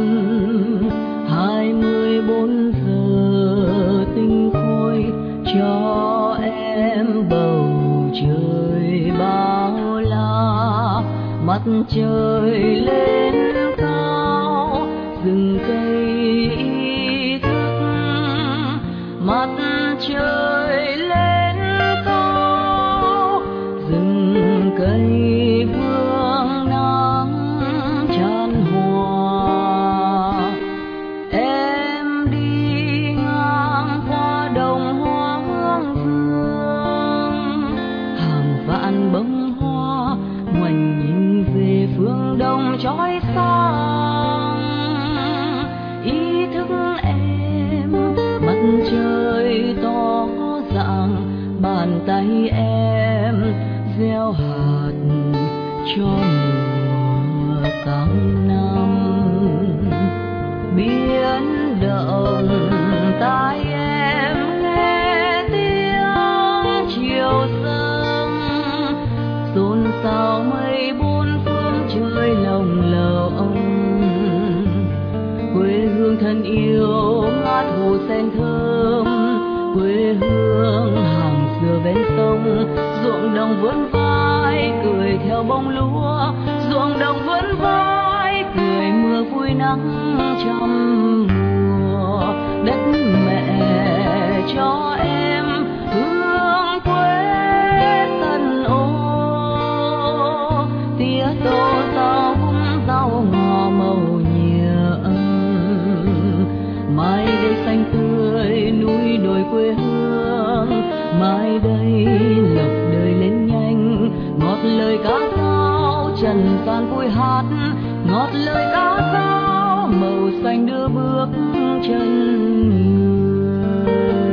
24 giờ tinh khôi, cho em bầu trời bao la. Mặt trời lên cao, rừng cây ý thức. Mặt trời lên cao, rừng cây vương nắng chan hòa. Em đi ngang qua đồng hoa hương dương, hàng vạn bông hoa ngoảnh nhìn về phương đông chói sáng. Ý thức em mặt trời tỏ dạng, bàn tay em gieo hạt cho mùa sáng năm. Biến động tai em nghe tiếng chiều dâng, xôn xao mây bốn phương trời lồng lộng. Quê hương thân yêu ngát hồ sen thơm, quê hương hàng dừa ven sông. Ruộng đồng vươn vai cười theo bông lúa, ruộng đồng vươn vai cười mưa vui nắng trăm mùa. Đất mẹ cho em hương quê tần ô, tía tô rau húng rau ngò màu nhiệm. Mai đây xanh tươi núi đồi quê hương, mai đây lộc đời lên nhanh. Ngọt lời cá sao trần gian vui hát, ngọt lời cá sao màu xanh đưa bước chân người.